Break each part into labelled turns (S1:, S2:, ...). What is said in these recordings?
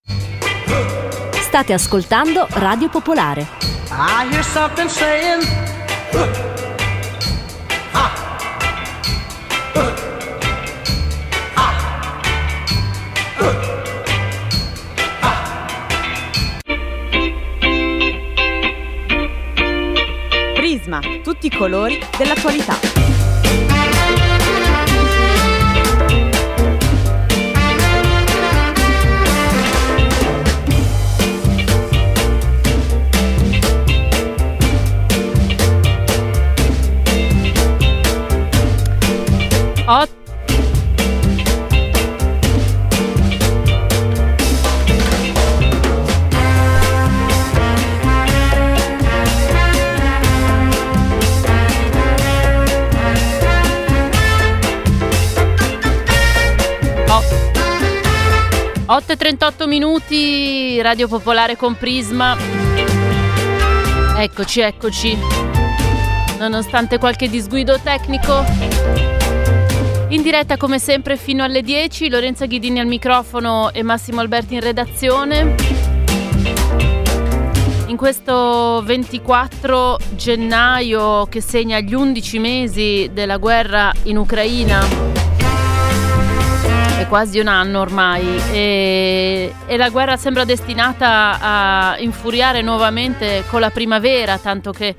S1: State ascoltando Radio Popolare.
S2: I hear something saying
S3: Prisma, tutti i colori dell'attualità.
S4: Otto e 38 minuti, Radio Popolare con Prisma. Eccoci. Nonostante qualche disguido tecnico, in diretta come sempre fino alle 10, Lorenza Ghidini al microfono e Massimo Alberti in redazione. In questo 24 gennaio che segna gli 11 mesi della guerra in Ucraina, è quasi un anno ormai, e la guerra sembra destinata a infuriare nuovamente con la primavera, tanto che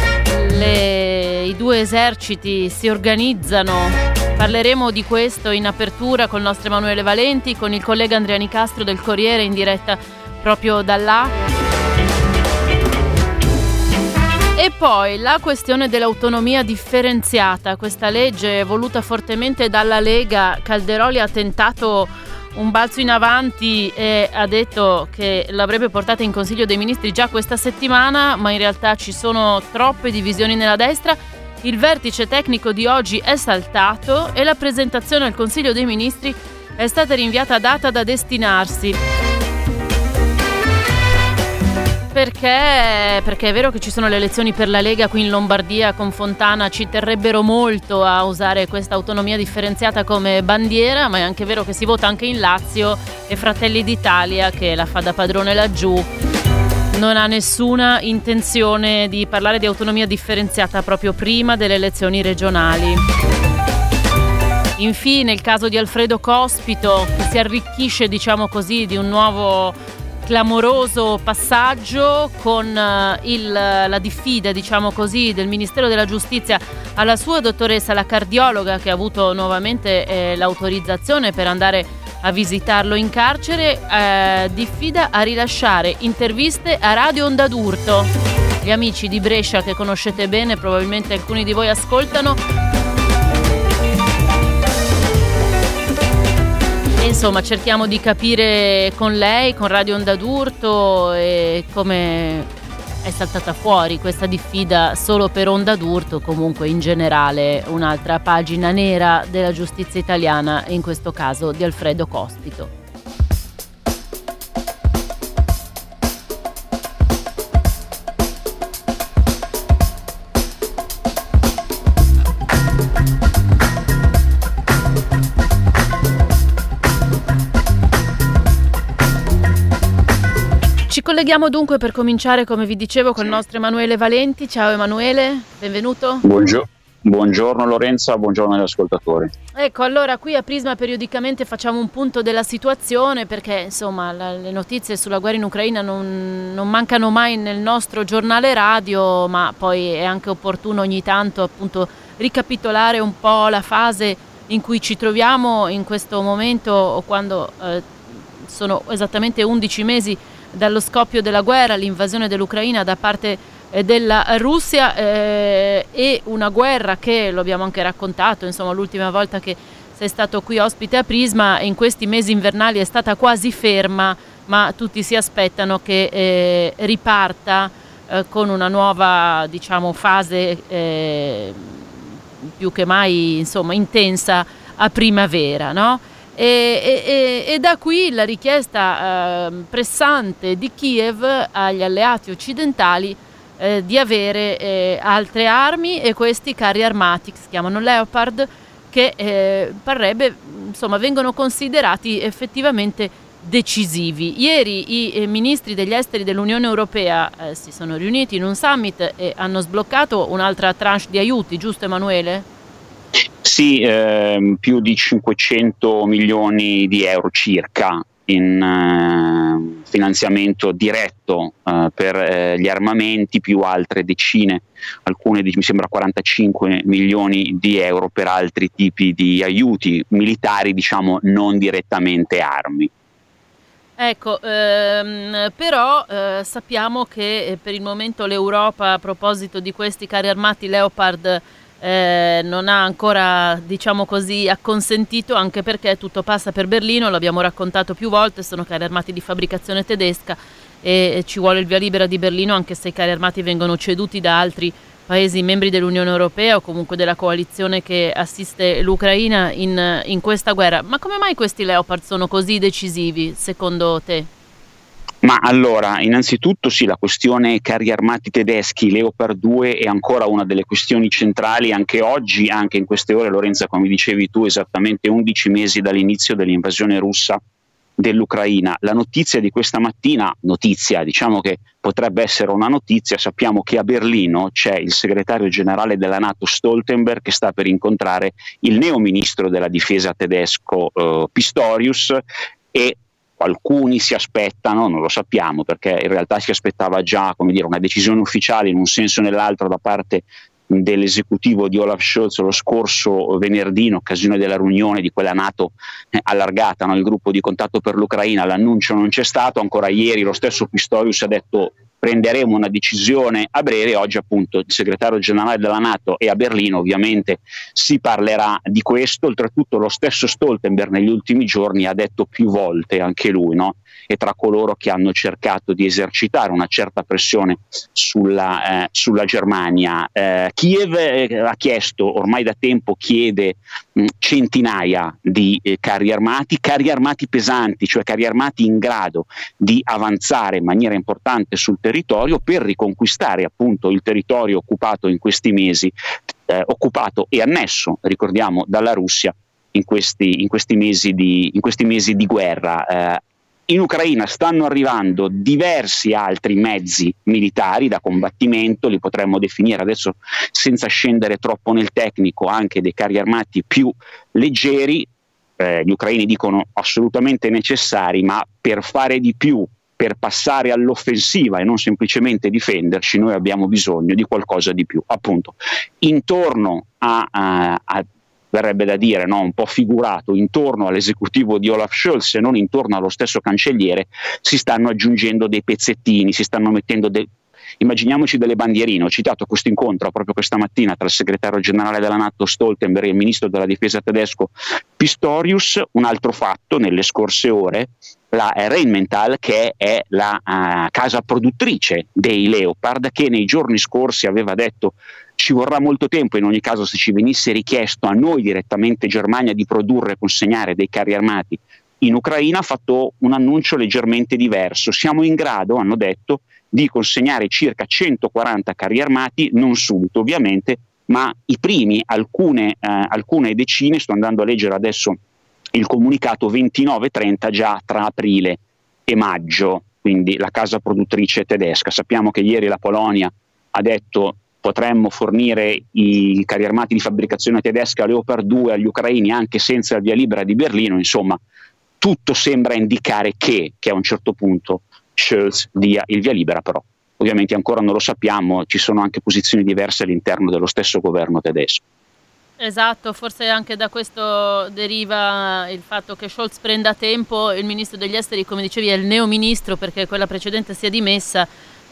S4: i due eserciti si organizzano. Parleremo di questo in apertura con il nostro Emanuele Valenti, con il collega Andrea Nicastro del Corriere in diretta proprio da là. E poi la questione dell'autonomia differenziata, questa legge voluta fortemente dalla Lega. Calderoli ha tentato un balzo in avanti e ha detto che l'avrebbe portata in Consiglio dei Ministri già questa settimana, ma in realtà ci sono troppe divisioni nella destra. Il vertice tecnico di oggi è saltato e la presentazione al Consiglio dei Ministri è stata rinviata a data da destinarsi. Perché è vero che ci sono le elezioni per la Lega qui in Lombardia con Fontana, ci terrebbero molto a usare questa autonomia differenziata come bandiera, ma è anche vero che si vota anche in Lazio e Fratelli d'Italia, che la fa da padrone laggiù, non ha nessuna intenzione di parlare di autonomia differenziata proprio prima delle elezioni regionali. Infine il caso di Alfredo Cospito, che si arricchisce, diciamo così, di un nuovo clamoroso passaggio con la diffida, diciamo così, del Ministero della Giustizia alla sua dottoressa, la cardiologa, che ha avuto nuovamente l'autorizzazione per andare a visitarlo in carcere, diffida a rilasciare interviste a Radio Onda d'Urto. Gli amici di Brescia che conoscete bene, probabilmente alcuni di voi ascoltano. Insomma, cerchiamo di capire con lei, con Radio Onda d'Urto, come è saltata fuori questa diffida solo per Onda d'Urto, comunque in generale un'altra pagina nera della giustizia italiana, in questo caso di Alfredo Cospito. Ci colleghiamo dunque per cominciare, come vi dicevo, con il nostro Emanuele Valenti. Ciao Emanuele, benvenuto.
S5: Buongiorno Lorenza, buongiorno agli ascoltatori.
S4: Ecco, allora qui a Prisma periodicamente facciamo un punto della situazione, perché insomma le notizie sulla guerra in Ucraina non mancano mai nel nostro giornale radio, ma poi è anche opportuno ogni tanto appunto ricapitolare un po' la fase in cui ci troviamo in questo momento, quando sono esattamente 11 mesi dallo scoppio della guerra, l'invasione dell'Ucraina da parte della Russia, e una guerra che, lo abbiamo anche raccontato, insomma l'ultima volta che sei stato qui ospite a Prisma, in questi mesi invernali è stata quasi ferma, ma tutti si aspettano che riparta con una nuova, diciamo, fase più che mai, insomma, intensa a primavera, no? E da qui la richiesta pressante di Kiev agli alleati occidentali di avere altre armi, e questi carri armati, che si chiamano Leopard, che parrebbe, insomma, vengono considerati effettivamente decisivi. Ieri i ministri degli esteri dell'Unione Europea si sono riuniti in un summit e hanno sbloccato un'altra tranche di aiuti, giusto Emanuele?
S5: Sì, più di 500 milioni di euro circa in finanziamento diretto per gli armamenti, più altre decine, alcune mi sembra 45 milioni di euro per altri tipi di aiuti militari, diciamo non direttamente armi.
S4: Ecco, però sappiamo che per il momento l'Europa, a proposito di questi carri armati Leopard, non ha ancora, diciamo così, acconsentito, anche perché tutto passa per Berlino, l'abbiamo raccontato più volte, sono carri armati di fabbricazione tedesca e ci vuole il via libera di Berlino, anche se i carri armati vengono ceduti da altri paesi membri dell'Unione Europea o comunque della coalizione che assiste l'Ucraina in questa guerra. Ma come mai questi Leopard sono così decisivi, secondo te?
S5: Ma allora, innanzitutto sì, la questione carri armati tedeschi, Leopard 2, è ancora una delle questioni centrali anche oggi, anche in queste ore, Lorenza, come dicevi tu, esattamente 11 mesi dall'inizio dell'invasione russa dell'Ucraina. La notizia di questa mattina, diciamo che potrebbe essere una notizia, sappiamo che a Berlino c'è il segretario generale della NATO Stoltenberg che sta per incontrare il neo ministro della difesa tedesco Pistorius, e alcuni si aspettano, non lo sappiamo perché in realtà si aspettava già, come dire, una decisione ufficiale in un senso o nell'altro da parte dell'esecutivo di Olaf Scholz lo scorso venerdì in occasione della riunione di quella NATO allargata, no? Il gruppo di contatto per l'Ucraina. L'annuncio non c'è stato, ancora ieri lo stesso Pistorius ha detto prenderemo una decisione a breve. Oggi appunto il segretario generale della NATO è a Berlino, ovviamente si parlerà di questo. Oltretutto lo stesso Stoltenberg negli ultimi giorni ha detto più volte, anche lui, no? E tra coloro che hanno cercato di esercitare una certa pressione sulla Germania. Kiev ha chiesto, ormai da tempo chiede centinaia di carri armati pesanti, cioè carri armati in grado di avanzare in maniera importante sul territorio per riconquistare appunto il territorio occupato in questi mesi, occupato e annesso, ricordiamo, dalla Russia in questi mesi di guerra. In Ucraina stanno arrivando diversi altri mezzi militari da combattimento, li potremmo definire adesso senza scendere troppo nel tecnico, anche dei carri armati più leggeri, gli ucraini dicono assolutamente necessari, ma per fare di più, per passare all'offensiva e non semplicemente difenderci, noi abbiamo bisogno di qualcosa di più. Appunto, intorno a verrebbe da dire, no, un po' figurato, intorno all'esecutivo di Olaf Scholz e non intorno allo stesso cancelliere, si stanno aggiungendo dei pezzettini, si stanno mettendo immaginiamoci delle bandierine. Ho citato questo incontro proprio questa mattina tra il segretario generale della NATO Stoltenberg e il ministro della difesa tedesco Pistorius. Un altro fatto nelle scorse ore, la Rheinmetall, che è la casa produttrice dei Leopard, che nei giorni scorsi aveva detto ci vorrà molto tempo in ogni caso se ci venisse richiesto a noi direttamente Germania di produrre e consegnare dei carri armati in Ucraina, ha fatto un annuncio leggermente diverso. Siamo in grado, hanno detto, di consegnare circa 140 carri armati, non subito ovviamente, ma i primi, alcune decine, sto andando a leggere adesso il comunicato, 29-30 già tra aprile e maggio, quindi la casa produttrice tedesca. Sappiamo che ieri la Polonia ha detto potremmo fornire i carri armati di fabbricazione tedesca Leopard 2 agli ucraini anche senza il via libera di Berlino. Insomma, tutto sembra indicare che a un certo punto Scholz dia il via libera, però ovviamente ancora non lo sappiamo, ci sono anche posizioni diverse all'interno dello stesso governo tedesco.
S4: Esatto, forse anche da questo deriva il fatto che Scholz prenda tempo. Il ministro degli esteri, come dicevi, è il neo ministro perché quella precedente si è dimessa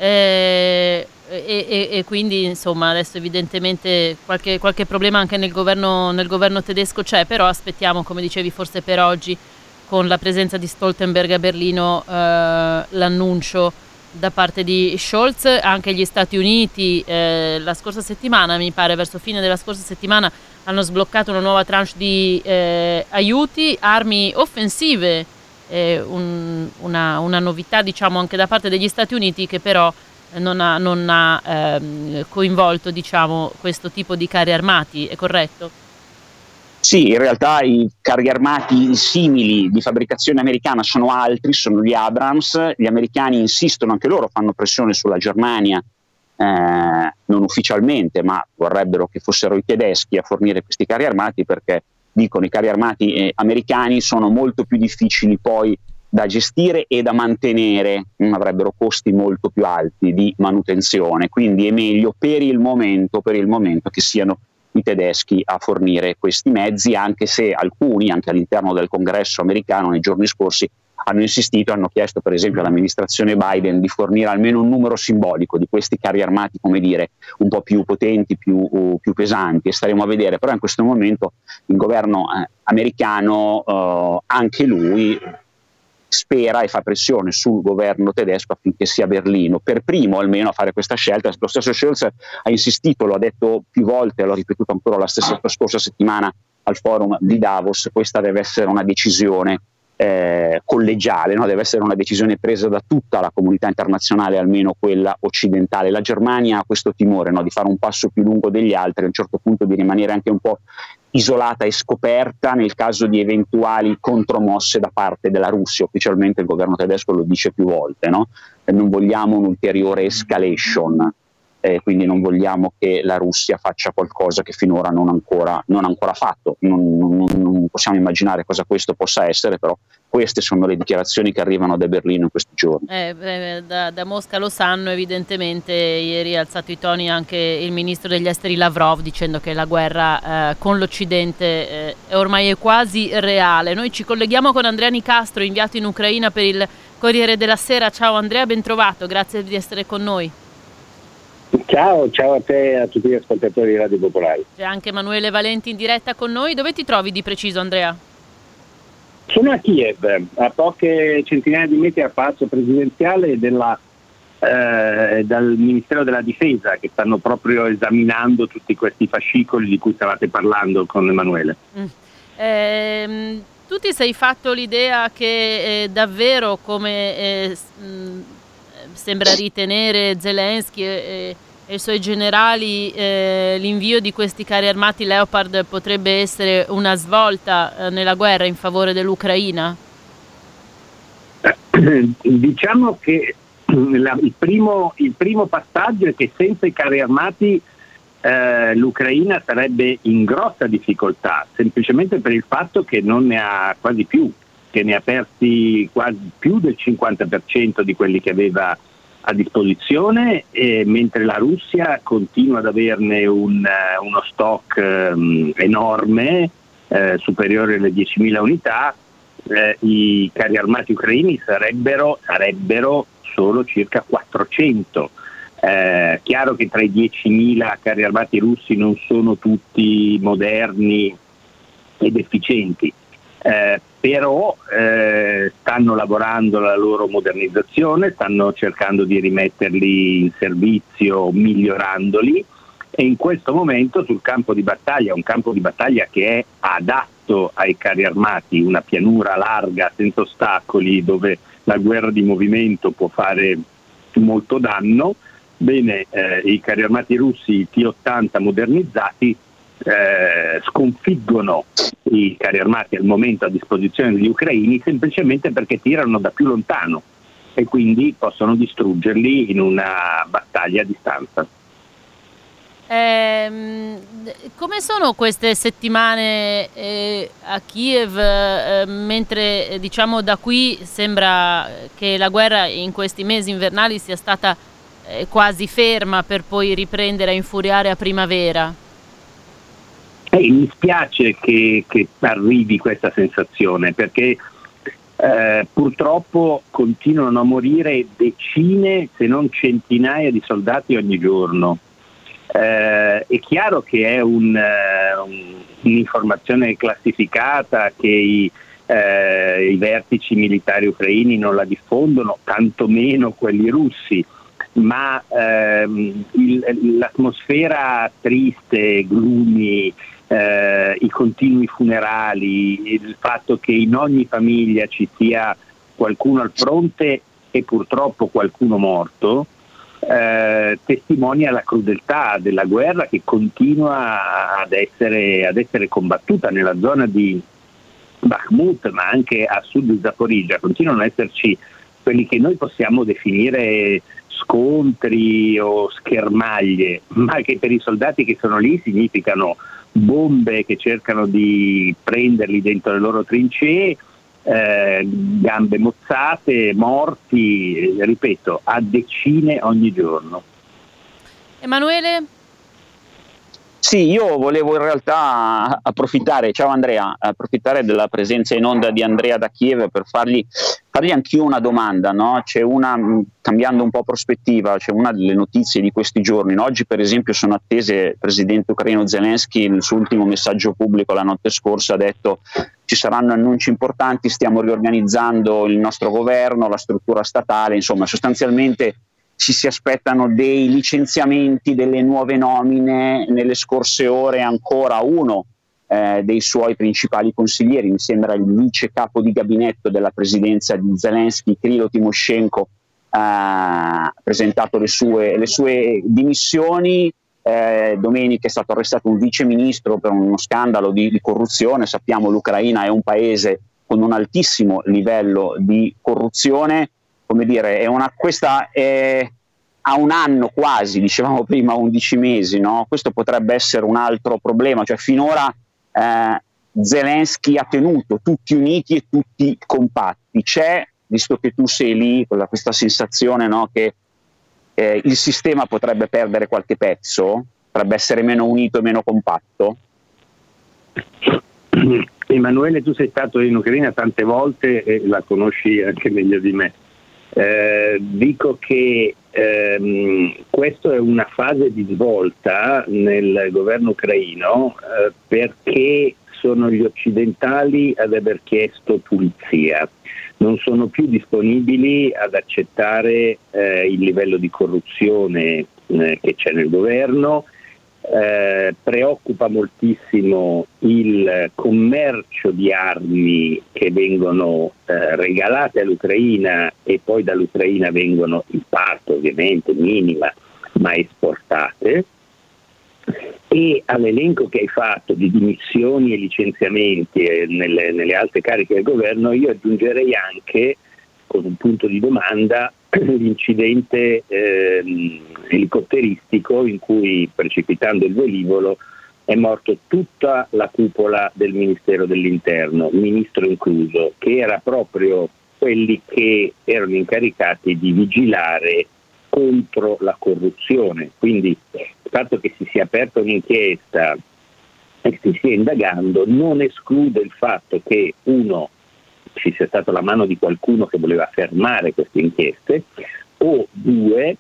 S4: e quindi insomma adesso evidentemente qualche problema anche nel governo tedesco c'è, però aspettiamo, come dicevi, forse per oggi con la presenza di Stoltenberg a Berlino l'annuncio da parte di Scholz. Anche gli Stati Uniti la scorsa settimana, mi pare verso fine della scorsa settimana, hanno sbloccato una nuova tranche di aiuti, armi offensive, una novità diciamo anche da parte degli Stati Uniti, che però non ha coinvolto diciamo questo tipo di carri armati, è corretto?
S5: Sì, in realtà i carri armati simili di fabbricazione americana sono altri, sono gli Abrams. Gli americani insistono, anche loro fanno pressione sulla Germania, non ufficialmente, ma vorrebbero che fossero i tedeschi a fornire questi carri armati, perché dicono i carri armati americani sono molto più difficili poi da gestire e da mantenere, avrebbero costi molto più alti di manutenzione, quindi è meglio per il momento che siano i tedeschi a fornire questi mezzi, anche se alcuni, anche all'interno del Congresso americano, nei giorni scorsi hanno insistito, hanno chiesto per esempio all'amministrazione Biden di fornire almeno un numero simbolico di questi carri armati, come dire, un po' più potenti, più pesanti, e staremo a vedere. Però in questo momento il governo americano, anche lui, spera e fa pressione sul governo tedesco affinché sia Berlino per primo almeno a fare questa scelta. Lo stesso Scholz ha insistito, lo ha detto più volte, l'ho ripetuto ancora la scorsa settimana al forum di Davos: questa deve essere una decisione collegiale, no? Deve essere una decisione presa da tutta la comunità internazionale, almeno quella occidentale. La Germania ha questo timore, no? Di fare un passo più lungo degli altri, a un certo punto di rimanere anche un po' isolata e scoperta nel caso di eventuali contromosse da parte della Russia. Ufficialmente il governo tedesco lo dice più volte, no? Non vogliamo un'ulteriore escalation, quindi non vogliamo che la Russia faccia qualcosa che finora non ha ancora fatto. Non possiamo immaginare cosa questo possa essere, però queste sono le dichiarazioni che arrivano da Berlino in questi giorni.
S4: Da Mosca lo sanno, evidentemente. Ieri ha alzato i toni anche il ministro degli esteri Lavrov, dicendo che la guerra con l'Occidente ormai è quasi reale. Noi ci colleghiamo con Andrea Nicastro, inviato in Ucraina per il Corriere della Sera. Ciao Andrea, ben trovato, grazie di essere con noi.
S6: Ciao a te e a tutti gli ascoltatori di Radio Popolare.
S4: C'è anche Emanuele Valenti in diretta con noi. Dove ti trovi di preciso, Andrea?
S6: Sono a Kiev, a poche centinaia di metri dal palazzo presidenziale dal Ministero della Difesa, che stanno proprio esaminando tutti questi fascicoli di cui stavate parlando con Emanuele.
S4: Tu ti sei fatto l'idea che davvero, come sembra ritenere Zelensky e i suoi generali, l'invio di questi carri armati Leopard potrebbe essere una svolta nella guerra in favore dell'Ucraina?
S6: Diciamo che il primo passaggio è che senza i carri armati l'Ucraina sarebbe in grossa difficoltà, semplicemente per il fatto che non ne ha quasi più, che ne ha persi quasi più del 50% di quelli che aveva a disposizione, mentre la Russia continua ad averne uno stock enorme, superiore alle 10.000 unità. I carri armati ucraini sarebbero solo circa 400. Chiaro che tra i 10.000 carri armati russi non sono tutti moderni ed efficienti, però stanno lavorando alla loro modernizzazione, stanno cercando di rimetterli in servizio migliorandoli, e in questo momento sul campo di battaglia, un campo di battaglia che è adatto ai carri armati, una pianura larga senza ostacoli dove la guerra di movimento può fare molto danno, bene, i carri armati russi T-80 modernizzati sconfiggono i carri armati al momento a disposizione degli ucraini semplicemente perché tirano da più lontano e quindi possono distruggerli in una battaglia a distanza.
S4: Come sono queste settimane a Kiev, mentre diciamo da qui sembra che la guerra in questi mesi invernali sia stata quasi ferma per poi riprendere a infuriare a primavera?
S6: Mi spiace che arrivi questa sensazione, perché purtroppo continuano a morire decine se non centinaia di soldati ogni giorno. È chiaro che è un'informazione classificata, che i vertici militari ucraini non la diffondono, tantomeno quelli russi, ma l'atmosfera triste, gloomy, i continui funerali, il fatto che in ogni famiglia ci sia qualcuno al fronte e purtroppo qualcuno morto, testimonia la crudeltà della guerra che continua ad essere combattuta nella zona di Bakhmut, ma anche a sud di Zaporizhzhia. Continuano ad esserci quelli che noi possiamo definire scontri o schermaglie, ma che per i soldati che sono lì significano bombe che cercano di prenderli dentro le loro trincee, gambe mozzate, morti, ripeto, a decine ogni giorno.
S4: Emanuele?
S5: Sì, io volevo in realtà approfittare, ciao Andrea, approfittare della presenza in onda di Andrea da Kiev per fargli anch'io una domanda, no? Cambiando un po' prospettiva, c'è una delle notizie di questi giorni, no? Oggi per esempio sono attese il presidente ucraino Zelensky, nel suo ultimo messaggio pubblico la notte scorsa ha detto ci saranno annunci importanti, stiamo riorganizzando il nostro governo, la struttura statale, insomma sostanzialmente ci si aspettano dei licenziamenti, delle nuove nomine. Nelle scorse ore ancora uno dei suoi principali consiglieri, mi sembra il vice capo di gabinetto della presidenza di Zelensky, Krylo Tymoshenko, ha presentato le sue dimissioni. Domenica è stato arrestato un vice ministro per uno scandalo di corruzione. Sappiamo l'Ucraina è un paese con un altissimo livello di corruzione. Come dire, questa è a un anno quasi, dicevamo prima 11 mesi, no? Questo potrebbe essere un altro problema, cioè finora Zelensky ha tenuto tutti uniti e tutti compatti. C'è, visto che tu sei lì, questa sensazione, no, che il sistema potrebbe perdere qualche pezzo, potrebbe essere meno unito e meno compatto?
S6: Emanuele, tu sei stato in Ucraina tante volte e la conosci anche meglio di me. Dico che questa è una fase di svolta nel governo ucraino perché sono gli occidentali ad aver chiesto pulizia, non sono più disponibili ad accettare il livello di corruzione che c'è nel governo. Preoccupa moltissimo il commercio di armi che vengono regalate all'Ucraina e poi dall'Ucraina vengono in parte ovviamente minima ma esportate. E all'elenco che hai fatto di dimissioni e licenziamenti nelle alte cariche del governo io aggiungerei anche, con un punto di domanda, l'incidente elicotteristico in cui, precipitando il velivolo, è morto tutta la cupola del Ministero dell'Interno, ministro incluso, che era proprio quelli che erano incaricati di vigilare contro la corruzione. Quindi il fatto che si sia aperta un'inchiesta e si stia indagando non esclude il fatto che ci sia stata la mano di qualcuno che voleva fermare queste inchieste, o due,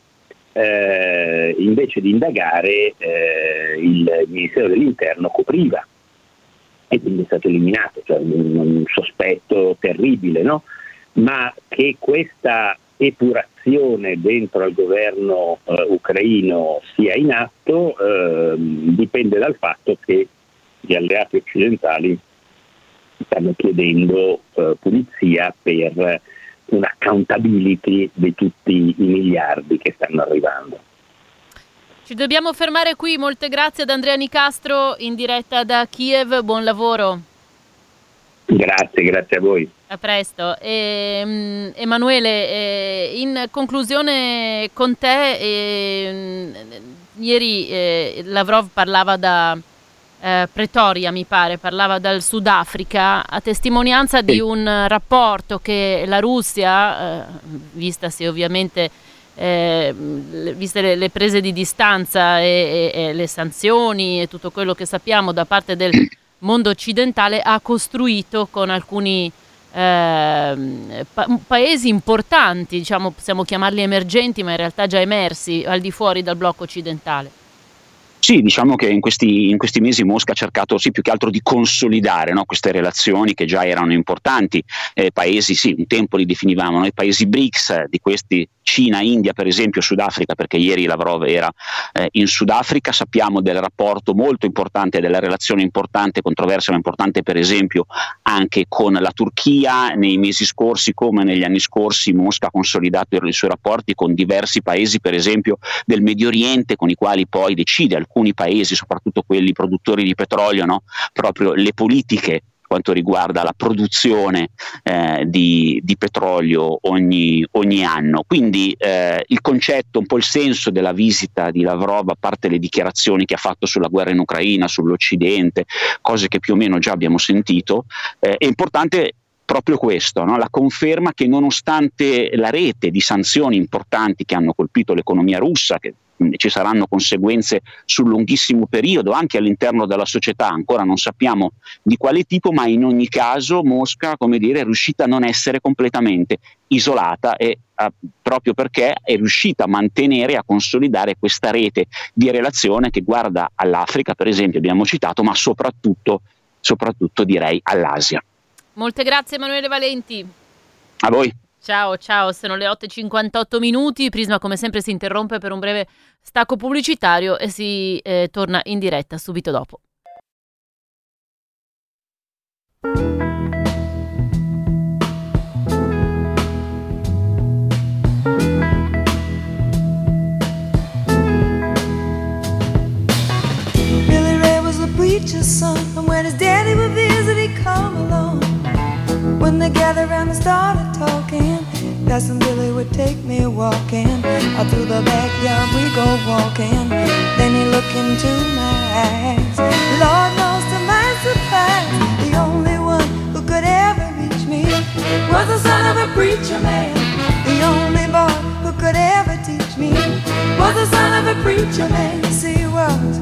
S6: invece di indagare, il Ministero dell'Interno copriva e quindi è stato eliminato, cioè un sospetto terribile, no? Ma che questa epurazione dentro al governo ucraino sia in atto dipende dal fatto che gli alleati occidentali stanno chiedendo pulizia per un'accountability di tutti i miliardi che stanno arrivando.
S4: Ci dobbiamo fermare qui, molte grazie ad Andrea Nicastro in diretta da Kiev, buon lavoro.
S6: Grazie a voi.
S4: A presto. Emanuele, in conclusione con te, ieri Lavrov parlava da Pretoria, mi pare, parlava dal Sudafrica, a testimonianza di un rapporto che la Russia, vistasi ovviamente, viste le prese di distanza e le sanzioni e tutto quello che sappiamo da parte del mondo occidentale, ha costruito con alcuni paesi importanti, diciamo, possiamo chiamarli emergenti, ma in realtà già emersi al di fuori dal blocco occidentale.
S5: Sì, diciamo che in questi mesi Mosca ha cercato più che altro di consolidare, no, queste relazioni che già erano importanti. Paesi, sì, un tempo li definivamo noi paesi BRICS, di questi Cina, India per esempio, Sudafrica, perché ieri Lavrov era in Sudafrica. Sappiamo del rapporto molto importante, della relazione importante, controversa ma importante per esempio anche con la Turchia. Nei mesi scorsi come negli anni scorsi Mosca ha consolidato i suoi rapporti con diversi paesi per esempio del Medio Oriente, con i quali poi decide, alcuni paesi, soprattutto quelli produttori di petrolio, no, proprio le politiche quanto riguarda la produzione di petrolio ogni anno. Quindi il concetto, un po' il senso della visita di Lavrov, a parte le dichiarazioni che ha fatto sulla guerra in Ucraina, sull'Occidente, cose che più o meno già abbiamo sentito, è importante proprio questo, no? La conferma che nonostante la rete di sanzioni importanti che hanno colpito l'economia russa, che ci saranno conseguenze sul lunghissimo periodo anche all'interno della società, ancora non sappiamo di quale tipo, ma in ogni caso Mosca, come dire, è riuscita a non essere completamente isolata e proprio perché è riuscita a mantenere, a consolidare questa rete di relazione che guarda all'Africa, per esempio, abbiamo citato, ma soprattutto direi all'Asia.
S4: Molte grazie Emanuele Valenti.
S5: A voi.
S4: Ciao, sono le 8:58, Prisma come sempre si interrompe per un breve stacco pubblicitario e si torna in diretta subito dopo.
S7: Billy Ray was a preacher's son, and when his daddy would visit he'd come along. When they gathered around and started talking, Cousin Billy would take me walking. Out through the backyard we go walking. Then he looked into my eyes. Lord knows to my surprise, the only one who could ever reach me was the son of a preacher man. The only boy who could ever teach me was the son of a preacher man. Yes, he was.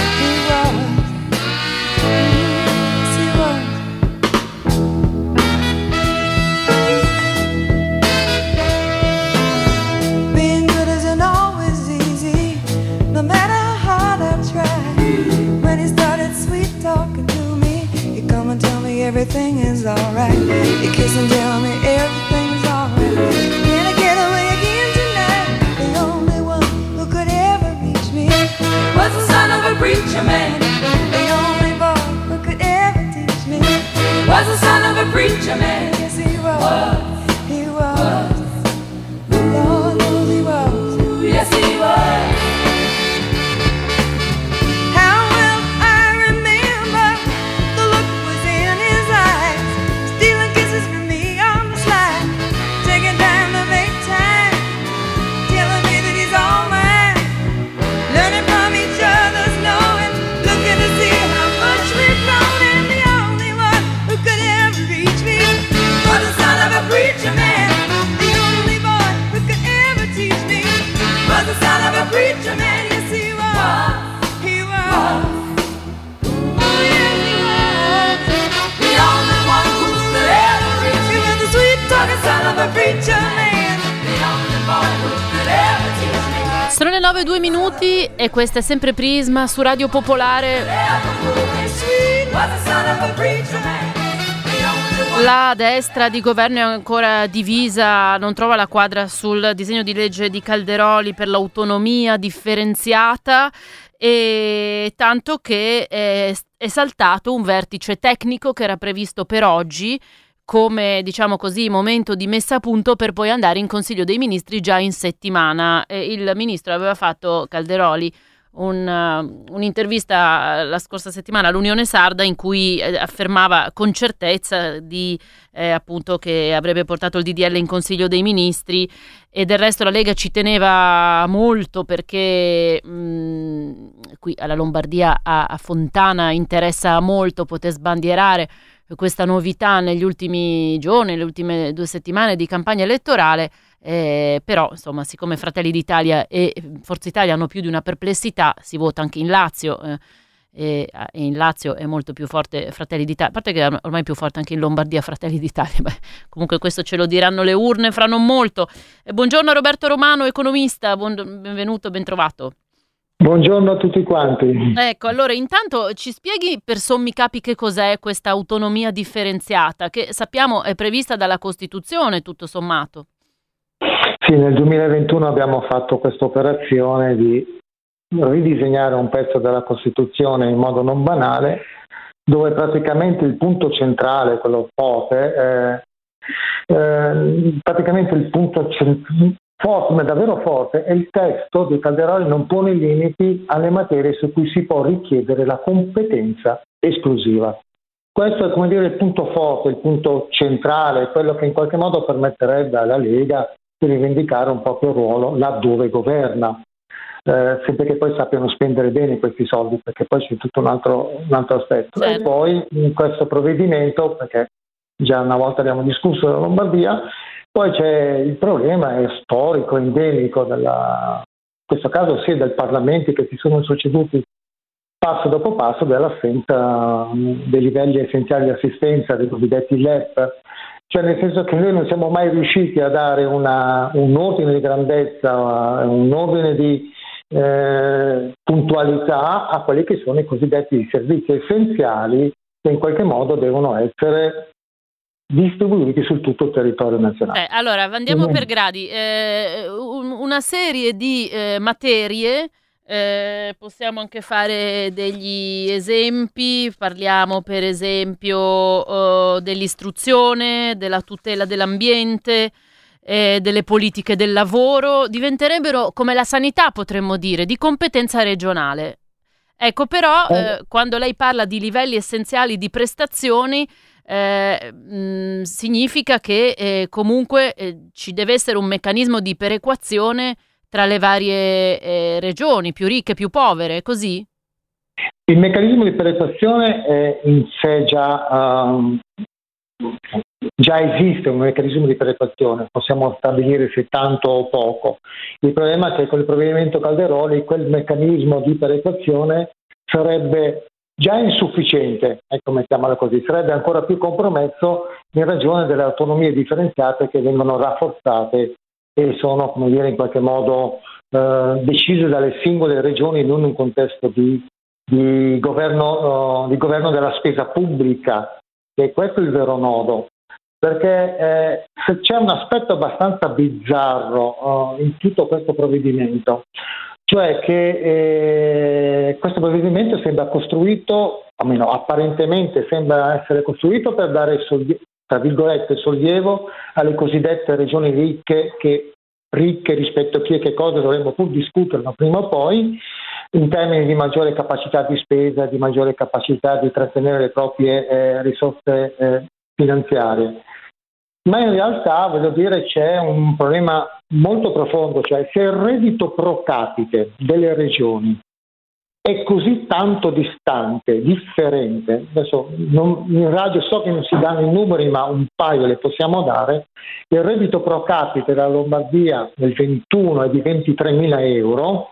S7: Everything is alright. You kiss and tell me everything's alright. Can I get away again tonight? The only one who could ever reach me was the son of a preacher man. The only boy who could ever teach me was the son of a preacher man. Yes, he was. He was. Lord knows he was. Yes, he was. Preacher man, yes he was. He was. Oh yes he was. The only one who could ever reach me was the sweet talking son of a preacher man. The only boy who could ever teach me.
S4: Sono le 9:02 e questa è sempre Prisma su Radio Popolare. La destra di governo è ancora divisa, non trova la quadra sul disegno di legge di Calderoli per l'autonomia differenziata, e tanto che è saltato un vertice tecnico che era previsto per oggi come, diciamo così, momento di messa a punto per poi andare in Consiglio dei Ministri già in settimana. Il ministro aveva fatto, Calderoli, un'intervista la scorsa settimana all'Unione Sarda in cui affermava con certezza di appunto che avrebbe portato il DDL in Consiglio dei Ministri, e del resto la Lega ci teneva molto perché qui alla Lombardia a Fontana interessa molto poter sbandierare questa novità negli ultimi giorni, le ultime 2 settimane di campagna elettorale. Però insomma, siccome Fratelli d'Italia e Forza Italia hanno più di una perplessità, si vota anche in Lazio, e in Lazio è molto più forte Fratelli d'Italia, a parte che è ormai più forte anche in Lombardia Fratelli d'Italia. Beh, comunque questo ce lo diranno le urne fra non molto. Buongiorno Roberto Romano, economista, benvenuto, ben trovato.
S8: Buongiorno a tutti quanti.
S4: Ecco, allora intanto ci spieghi per sommi capi che cos'è questa autonomia differenziata, che sappiamo è prevista dalla Costituzione tutto sommato.
S8: Sì, nel 2021 abbiamo fatto questa operazione di ridisegnare un pezzo della Costituzione in modo non banale, dove praticamente il punto centrale, quello forte, praticamente il punto forte, ma davvero forte, è il testo di Calderoli non pone limiti alle materie su cui si può richiedere la competenza esclusiva. Questo è, come dire, il punto forte, il punto centrale, quello che in qualche modo permetterebbe alla Lega di rivendicare un proprio ruolo laddove governa, sempre che poi sappiano spendere bene questi soldi, perché poi c'è tutto un altro aspetto.
S4: Certo.
S8: E poi in questo provvedimento, perché già una volta abbiamo discusso della Lombardia, poi c'è il problema è storico, endemico, in questo caso sì, dei parlamenti che si sono succeduti passo dopo passo, dell'assenza dei livelli essenziali di assistenza, dei cosiddetti LEP, cioè nel senso che noi non siamo mai riusciti a dare un ordine di grandezza, un ordine di puntualità a quelli che sono i cosiddetti servizi essenziali che in qualche modo devono essere distribuiti su tutto il territorio nazionale.
S4: Allora, andiamo per gradi. Una serie di materie, possiamo anche fare degli esempi, parliamo per esempio dell'istruzione, della tutela dell'ambiente, delle politiche del lavoro, diventerebbero come la sanità, potremmo dire, di competenza regionale. Ecco, però quando lei parla di livelli essenziali di prestazioni, significa che comunque ci deve essere un meccanismo di perequazione tra le varie regioni, più ricche e più povere, così?
S8: Il meccanismo di perequazione è in sé già esiste un meccanismo di perequazione, possiamo stabilire se tanto o poco. Il problema è che con il provvedimento Calderoli quel meccanismo di perequazione sarebbe già insufficiente, ecco, mettiamola così, sarebbe ancora più compromesso in ragione delle autonomie differenziate che vengono rafforzate e sono, come dire, in qualche modo decise dalle singole regioni, non in un contesto di governo della spesa pubblica, e questo è il vero nodo. Perché c'è un aspetto abbastanza bizzarro in tutto questo provvedimento, cioè che questo provvedimento sembra costruito, almeno apparentemente sembra essere costruito per dare tra virgolette sollievo alle cosiddette regioni ricche, che ricche rispetto a chi e che cosa dovremmo pur discutere prima o poi, in termini di maggiore capacità di spesa, di maggiore capacità di trattenere le proprie risorse finanziarie. Ma in realtà, voglio dire, c'è un problema molto profondo, cioè se il reddito pro capite delle regioni è così tanto distante, differente, adesso in radio so che non si danno i numeri, ma un paio le possiamo dare, il reddito pro capite della Lombardia nel 21 è di 23.000 euro,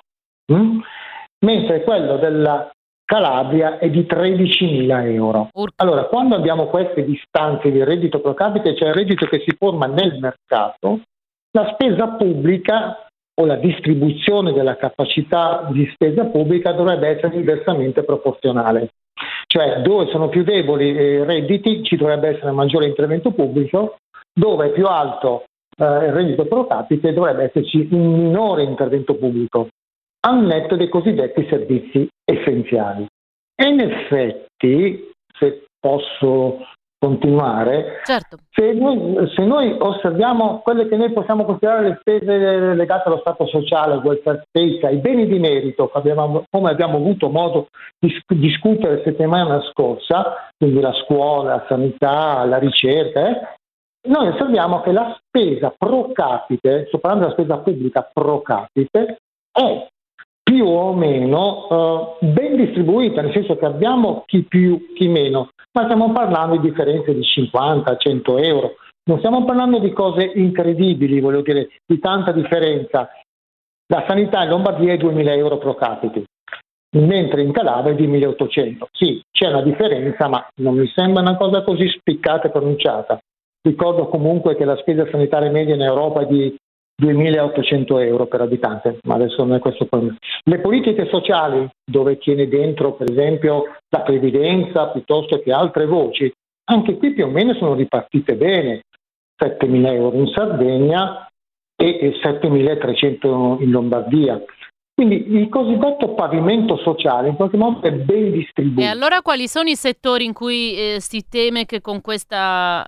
S8: mentre quello della Calabria è di 13.000 euro. Allora, quando abbiamo queste distanze di reddito pro capite, cioè il reddito che si forma nel mercato, la spesa pubblica o la distribuzione della capacità di spesa pubblica dovrebbe essere inversamente proporzionale. Cioè, dove sono più deboli i redditi ci dovrebbe essere un maggiore intervento pubblico, dove è più alto il reddito pro capite dovrebbe esserci un minore intervento pubblico, al netto dei cosiddetti servizi essenziali. E in effetti, se posso continuare,
S4: certo.
S8: Se noi osserviamo quelle che noi possiamo considerare le spese legate allo Stato sociale, welfare state, ai beni di merito, come abbiamo avuto modo di discutere la settimana scorsa, quindi la scuola, la sanità, la ricerca, noi osserviamo che la spesa pro capite, sto parlando della spesa pubblica pro capite, è più o meno ben distribuita, nel senso che abbiamo chi più, chi meno, ma stiamo parlando di differenze di 50-100 euro, non stiamo parlando di cose incredibili, voglio dire, di tanta differenza. La sanità in Lombardia è 2.000 euro pro capite, mentre in Calabria è di 1.800. Sì, c'è una differenza, ma non mi sembra una cosa così spiccata e pronunciata. Ricordo comunque che la spesa sanitaria media in Europa è di 2.800 euro per abitante, ma adesso non è questo il problema. Le politiche sociali, dove tiene dentro per esempio la previdenza piuttosto che altre voci, anche qui più o meno sono ripartite bene, 7.000 euro in Sardegna e 7.300 in Lombardia. Quindi il cosiddetto pavimento sociale in qualche modo è ben distribuito.
S4: E allora quali sono i settori in cui si teme che con questa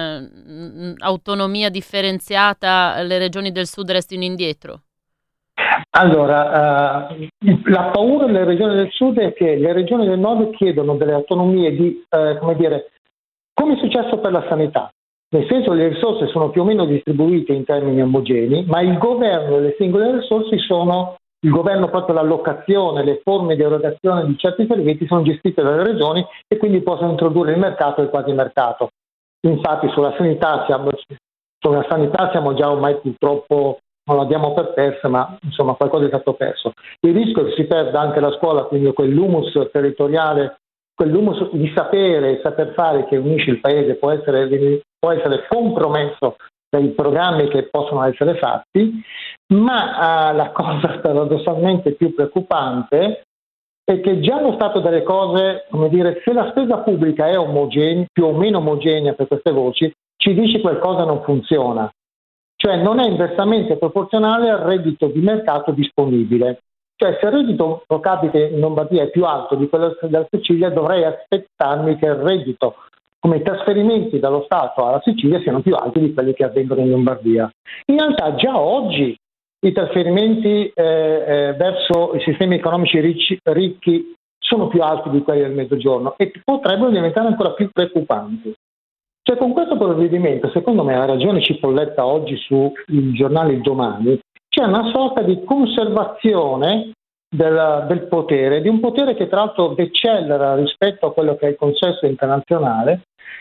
S4: autonomia differenziata le regioni del sud restino indietro?
S8: Allora, la paura delle regioni del sud è che le regioni del nord chiedono delle autonomie di, come è successo per la sanità. Nel senso che le risorse sono più o meno distribuite in termini omogenei, ma il governo delle singole risorse il governo proprio l'allocazione, le forme di erogazione di certi servizi sono gestite dalle regioni e quindi possono introdurre il mercato e il quasi mercato. Infatti sulla sanità siamo già ormai purtroppo, non la diamo per persa, ma insomma qualcosa è stato perso. Il rischio è che si perda anche la scuola, quindi quell'humus territoriale, quell'humus di sapere e saper fare che unisce il paese può essere compromesso dai programmi che possono essere fatti, ma la cosa paradossalmente più preoccupante è che già allo stato delle cose, se la spesa pubblica è più o meno omogenea per queste voci, ci dice qualcosa non funziona, cioè non è inversamente proporzionale al reddito di mercato disponibile. Cioè se il reddito pro capite in Lombardia è più alto di quello della Sicilia, dovrei aspettarmi che il reddito come trasferimenti dallo Stato alla Sicilia siano più alti di quelli che avvengono in Lombardia. In realtà già oggi i trasferimenti verso i sistemi economici ricchi sono più alti di quelli del Mezzogiorno e potrebbero diventare ancora più preoccupanti. Cioè con questo provvedimento, secondo me, ha ragione Cipolletta oggi sui giornali Il Domani, c'è una sorta di conservazione del potere, di un potere che tra l'altro decelera rispetto a quello che è il consesso internazionale,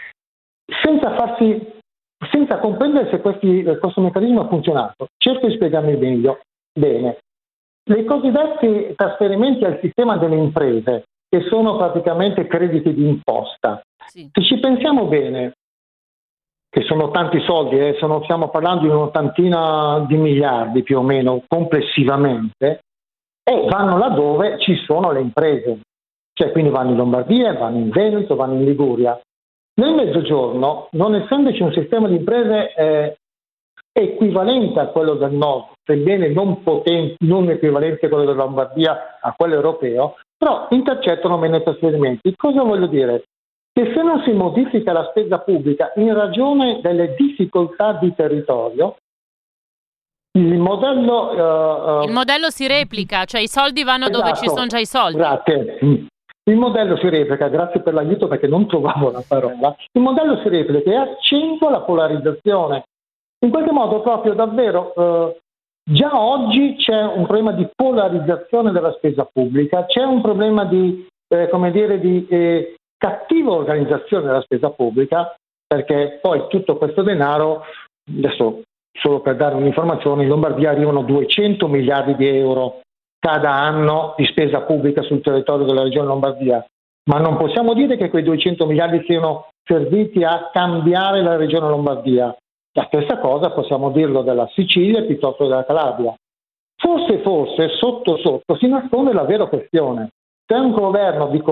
S8: senza comprendere se questo meccanismo ha funzionato. Cerco di spiegarmi meglio. Bene. I cosiddetti trasferimenti al sistema delle imprese, che sono praticamente crediti di imposta, sì. Se ci pensiamo bene, che sono tanti soldi, stiamo parlando di un'ottantina di miliardi più o meno complessivamente, e vanno laddove ci sono le imprese, cioè quindi vanno in Lombardia, vanno in Veneto, vanno in Liguria. Nel Mezzogiorno, non essendoci un sistema di imprese equivalente a quello del nord, sebbene non equivalente a quello della Lombardia a quello europeo, però intercettano meno trasferimenti. Cosa voglio dire? Che se non si modifica la spesa pubblica in ragione delle difficoltà di territorio, il modello
S4: si replica, cioè i soldi vanno dove ci sono già i soldi.
S8: Grazie. Il modello si replica, grazie per l'aiuto perché non trovavo la parola. Il modello si replica e accentua la polarizzazione. In qualche modo proprio davvero già oggi c'è un problema di polarizzazione della spesa pubblica, c'è un problema di cattiva organizzazione della spesa pubblica, perché poi tutto questo denaro, adesso solo per dare un'informazione, in Lombardia arrivano 200 miliardi di euro cada anno di spesa pubblica sul territorio della regione Lombardia, ma non possiamo dire che quei 200 miliardi siano serviti a cambiare la regione Lombardia. La stessa cosa possiamo dirlo della Sicilia piuttosto che della Calabria. Forse sotto si nasconde la vera questione. C'è un governo di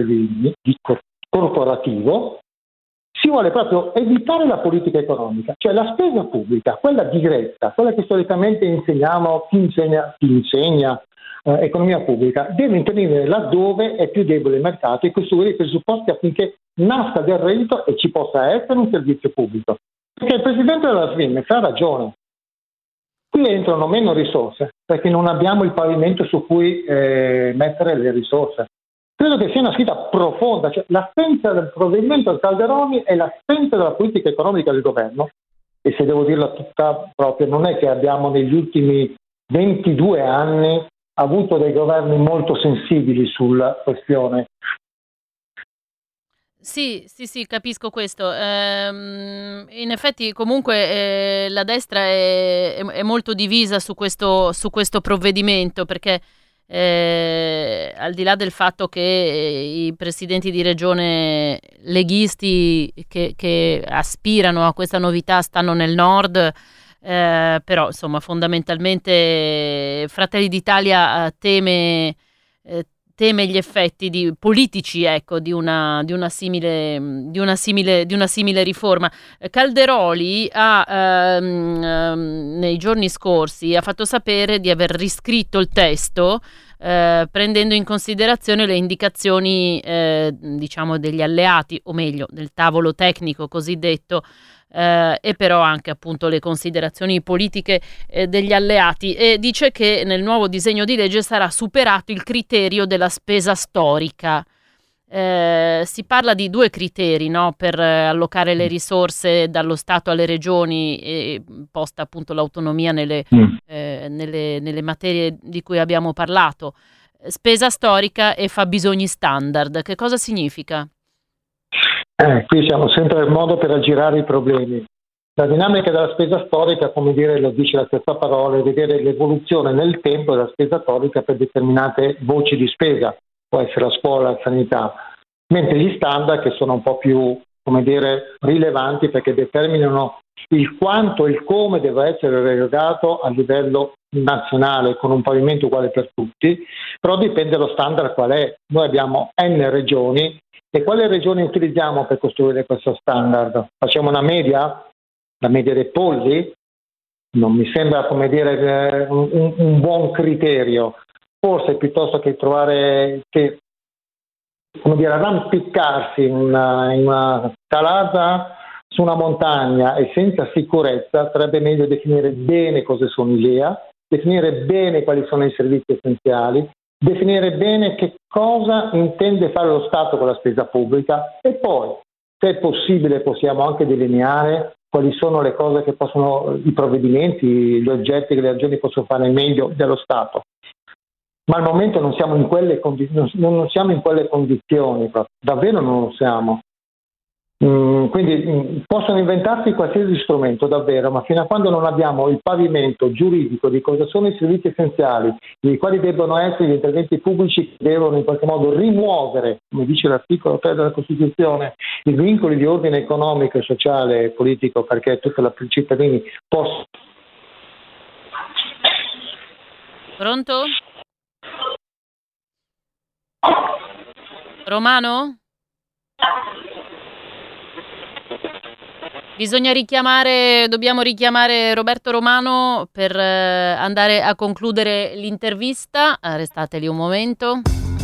S8: corporativo, si vuole proprio evitare la politica economica, cioè la spesa pubblica, quella diretta, quella che storicamente insegniamo, chi insegna economia pubblica, deve intervenire laddove è più debole il mercato e costruire i presupposti affinché nasca del reddito e ci possa essere un servizio pubblico. Perché il Presidente della SVIMEZ ha ragione. Qui entrano meno risorse perché non abbiamo il pavimento su cui mettere le risorse. Credo che sia una sfida profonda, cioè l'assenza del provvedimento del Calderoni e l'assenza della politica economica del governo, e se devo dirla tutta proprio, non è che abbiamo negli ultimi 22 anni avuto dei governi molto sensibili sulla questione.
S4: Sì, capisco questo. In effetti comunque la destra è molto divisa su questo provvedimento, perché al di là del fatto che i presidenti di regione leghisti che aspirano a questa novità stanno nel nord, però insomma fondamentalmente Fratelli d'Italia teme gli effetti politici, ecco, di una simile riforma. Calderoli nei giorni scorsi ha fatto sapere di aver riscritto il testo prendendo in considerazione le indicazioni diciamo degli alleati, o meglio del tavolo tecnico cosiddetto, e però anche appunto le considerazioni politiche degli alleati, e dice che nel nuovo disegno di legge sarà superato il criterio della spesa storica. Si parla di 2 criteri, no, per allocare le risorse dallo Stato alle regioni, e posta appunto l'autonomia nelle materie di cui abbiamo parlato: spesa storica e fabbisogni standard. Che cosa significa?
S8: Qui siamo sempre il modo per aggirare i problemi. La dinamica della spesa storica, come dire, lo dice la stessa parola, è vedere l'evoluzione nel tempo della spesa storica per determinate voci di spesa, può essere la scuola, la sanità, mentre gli standard, che sono un po' più, come dire, rilevanti perché determinano il quanto e il come deve essere erogato a livello nazionale con un pavimento uguale per tutti, però dipende dallo standard qual è. Noi abbiamo N regioni. E quale regione utilizziamo per costruire questo standard? Facciamo una media? La media dei polli? Non mi sembra, come dire, un buon criterio. Forse piuttosto che trovare, come dire, arrampicarsi in una scalata su una montagna e senza sicurezza, sarebbe meglio definire bene cosa sono i LEA, definire bene quali sono i servizi essenziali, definire bene che cosa intende fare lo Stato con la spesa pubblica, e poi, se è possibile, possiamo anche delineare quali sono le cose che possono, i provvedimenti, gli oggetti che le regioni possono fare meglio dello Stato. Ma al momento non siamo in quelle condizioni, davvero non lo siamo. Quindi possono inventarsi qualsiasi strumento davvero, ma fino a quando non abbiamo il pavimento giuridico di cosa sono i servizi essenziali, di quali debbono essere gli interventi pubblici che devono in qualche modo rimuovere, come dice l'articolo 3 della Costituzione, i vincoli di ordine economico, sociale e politico, perché tutti i cittadini possono.
S4: Pronto? Romano? Dobbiamo richiamare Roberto Romano per andare a concludere l'intervista. Restate lì un momento.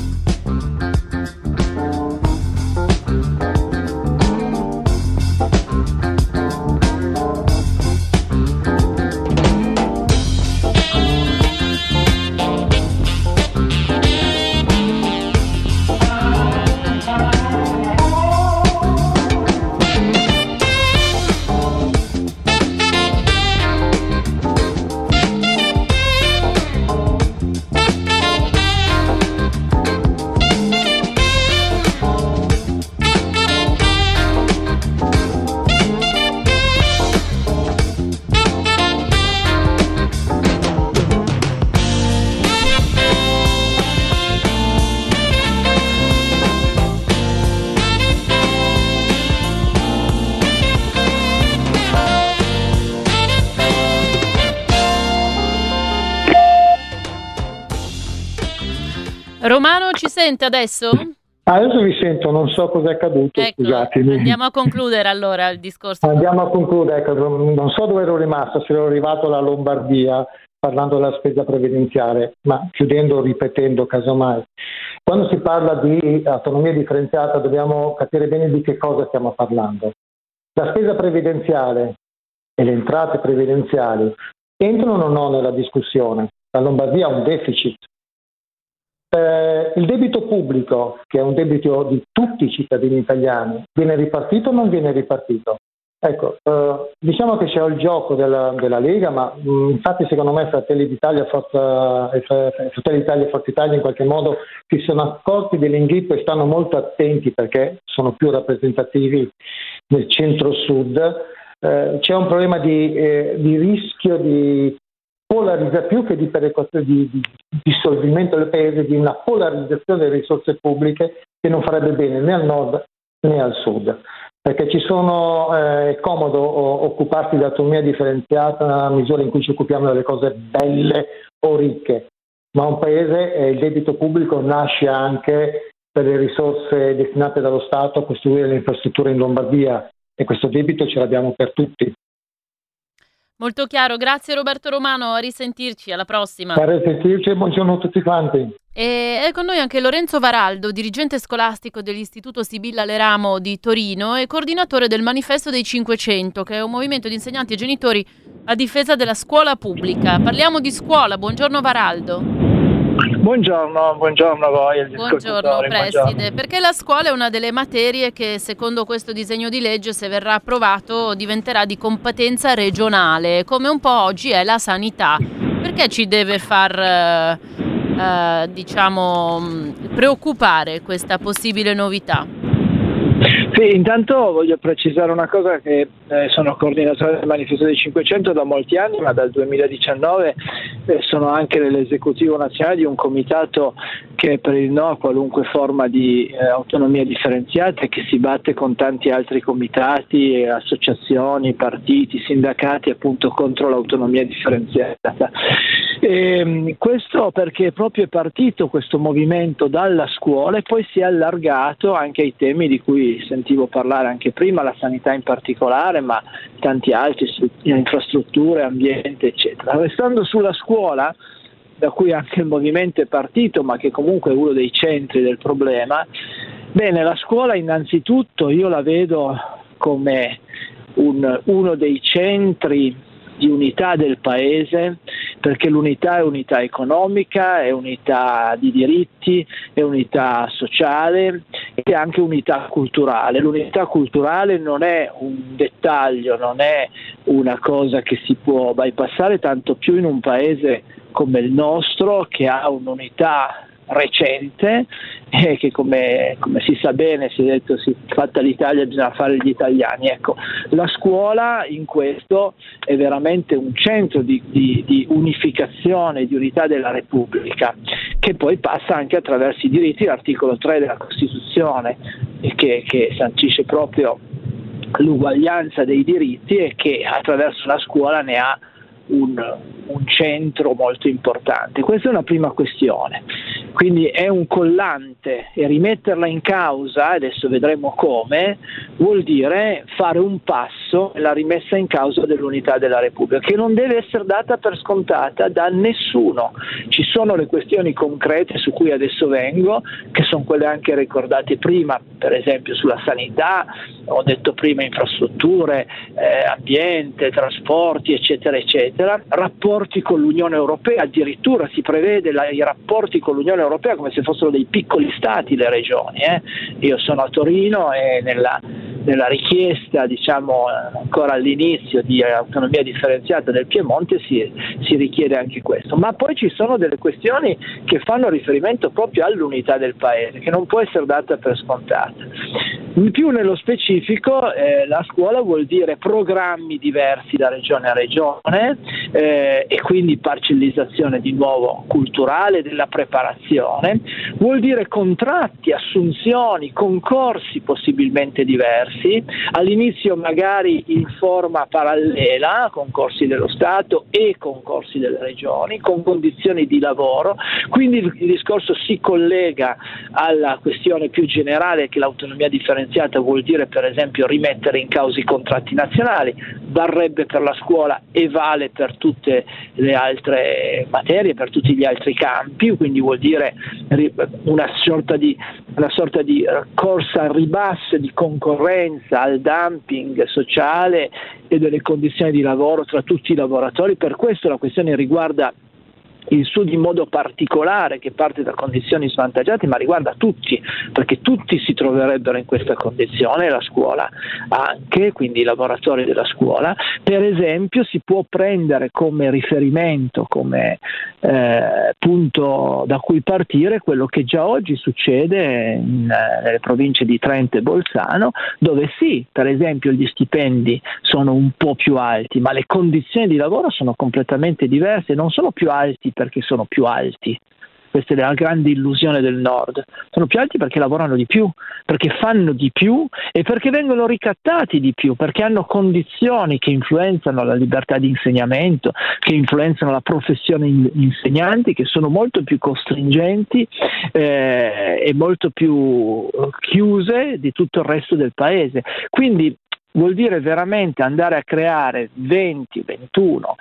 S4: Romano, ci sente adesso?
S8: Adesso vi sento, non so cosa è accaduto,
S4: ecco,
S8: scusatemi.
S4: Andiamo a concludere allora il discorso.
S8: Andiamo a concludere, ecco, non so dove ero rimasto, se ero arrivato alla Lombardia parlando della spesa previdenziale, ma chiudendo, ripetendo casomai. Quando si parla di autonomia differenziata dobbiamo capire bene di che cosa stiamo parlando. La spesa previdenziale e le entrate previdenziali entrano o no nella discussione? La Lombardia ha un deficit. Il debito pubblico, che è un debito di tutti i cittadini italiani, viene ripartito o non viene ripartito? Ecco, diciamo che c'è il gioco della Lega, ma infatti secondo me Fratelli d'Italia e Forza Italia in qualche modo si sono accorti dell'inghippo e stanno molto attenti perché sono più rappresentativi nel centro-sud. C'è un problema di rischio di polarizzazione, più che di dissolvimento del paese, di una polarizzazione delle risorse pubbliche che non farebbe bene né al nord né al sud. perché è comodo occuparsi di autonomia differenziata nella misura in cui ci occupiamo delle cose belle o ricche, ma un paese, il debito pubblico nasce anche per le risorse destinate dallo Stato a costruire le infrastrutture in Lombardia, e questo debito ce l'abbiamo per tutti.
S4: Molto chiaro, grazie Roberto Romano, a risentirci, alla prossima.
S8: A risentirci e buongiorno a tutti quanti.
S4: E è con noi anche Lorenzo Varaldo, dirigente scolastico dell'Istituto Sibilla Leramo di Torino e coordinatore del Manifesto dei 500, che è un movimento di insegnanti e genitori a difesa della scuola pubblica. Parliamo di scuola, buongiorno Varaldo.
S9: Buongiorno a voi.
S4: Buongiorno Preside, perché la scuola è una delle materie che secondo questo disegno di legge, se verrà approvato, diventerà di competenza regionale, come un po' oggi è la sanità. Perché ci deve far preoccupare questa possibile novità?
S9: Sì, intanto voglio precisare una cosa, che sono coordinatore del Manifesto dei 500 da molti anni, ma dal 2019 sono anche nell'esecutivo nazionale di un comitato che è per il no a qualunque forma di autonomia differenziata e che si batte con tanti altri comitati, associazioni, partiti, sindacati appunto contro l'autonomia differenziata. Questo perché proprio è partito questo movimento dalla scuola e poi si è allargato anche ai temi di cui sentivo parlare anche prima, la sanità in particolare, ma tanti altri, infrastrutture, ambiente, eccetera. Restando sulla scuola, da cui anche il movimento è partito, ma che comunque è uno dei centri del problema, bene, la scuola innanzitutto io la vedo come uno dei centri di unità del paese, perché l'unità è unità economica, è unità di diritti, è unità sociale e è anche unità culturale. L'unità culturale non è un dettaglio, non è una cosa che si può bypassare, tanto più in un paese come il nostro, che ha un'unità recente e che come si sa bene, si è detto, si è fatta l'Italia, bisogna fare gli italiani. Ecco, la scuola in questo è veramente un centro di unificazione, di unità della Repubblica, che poi passa anche attraverso i diritti. L'articolo 3 della Costituzione che sancisce proprio l'uguaglianza dei diritti e che attraverso la scuola ne ha un centro molto importante. Questa è una prima questione, quindi è un collante, e rimetterla in causa, adesso vedremo come, vuol dire fare un passo nella rimessa in causa dell'unità della Repubblica, che non deve essere data per scontata da nessuno. Ci sono le questioni concrete su cui adesso vengo, che sono quelle anche ricordate prima, per esempio sulla sanità, ho detto prima infrastrutture, ambiente, trasporti, eccetera, eccetera, rapporti con l'Unione Europea, addirittura si prevede i rapporti con l'Unione Europea come se fossero dei piccoli stati le regioni. Io sono a Torino e nella richiesta, diciamo ancora all'inizio, di autonomia differenziata del Piemonte si richiede anche questo, ma poi ci sono delle questioni che fanno riferimento proprio all'unità del paese, che non può essere data per scontata. In più, nello specifico, la scuola vuol dire programmi diversi da regione a regione, e quindi parcellizzazione di nuovo culturale della preparazione, vuol dire contratti, assunzioni, concorsi possibilmente diversi, all'inizio magari in forma parallela, concorsi dello Stato e concorsi delle regioni, con condizioni di lavoro. Quindi il discorso si collega alla questione più generale, che l'autonomia differenziata vuol dire per esempio rimettere in causa i contratti nazionali, varrebbe per la scuola e vale per tutte le altre materie, per tutti gli altri campi, quindi vuol dire una sorta di corsa al ribasso, di concorrenza, al dumping sociale e delle condizioni di lavoro tra tutti i lavoratori. Per questo la questione riguarda il Sud in modo particolare, che parte da condizioni svantaggiate, ma riguarda tutti, perché tutti si troverebbero in questa condizione, la scuola anche, quindi i lavoratori della scuola. Per esempio si può prendere come riferimento, come punto da cui partire, quello che già oggi succede nelle province di Trento e Bolzano, dove sì, per esempio gli stipendi sono un po' più alti, ma le condizioni di lavoro sono completamente diverse, non sono più alti perché sono più alti, questa è la grande illusione del Nord, sono più alti perché lavorano di più, perché fanno di più e perché vengono ricattati di più, perché hanno condizioni che influenzano la libertà di insegnamento, che influenzano la professione insegnanti, che sono molto più costringenti e molto più chiuse di tutto il resto del paese. Quindi vuol dire veramente andare a creare 20-21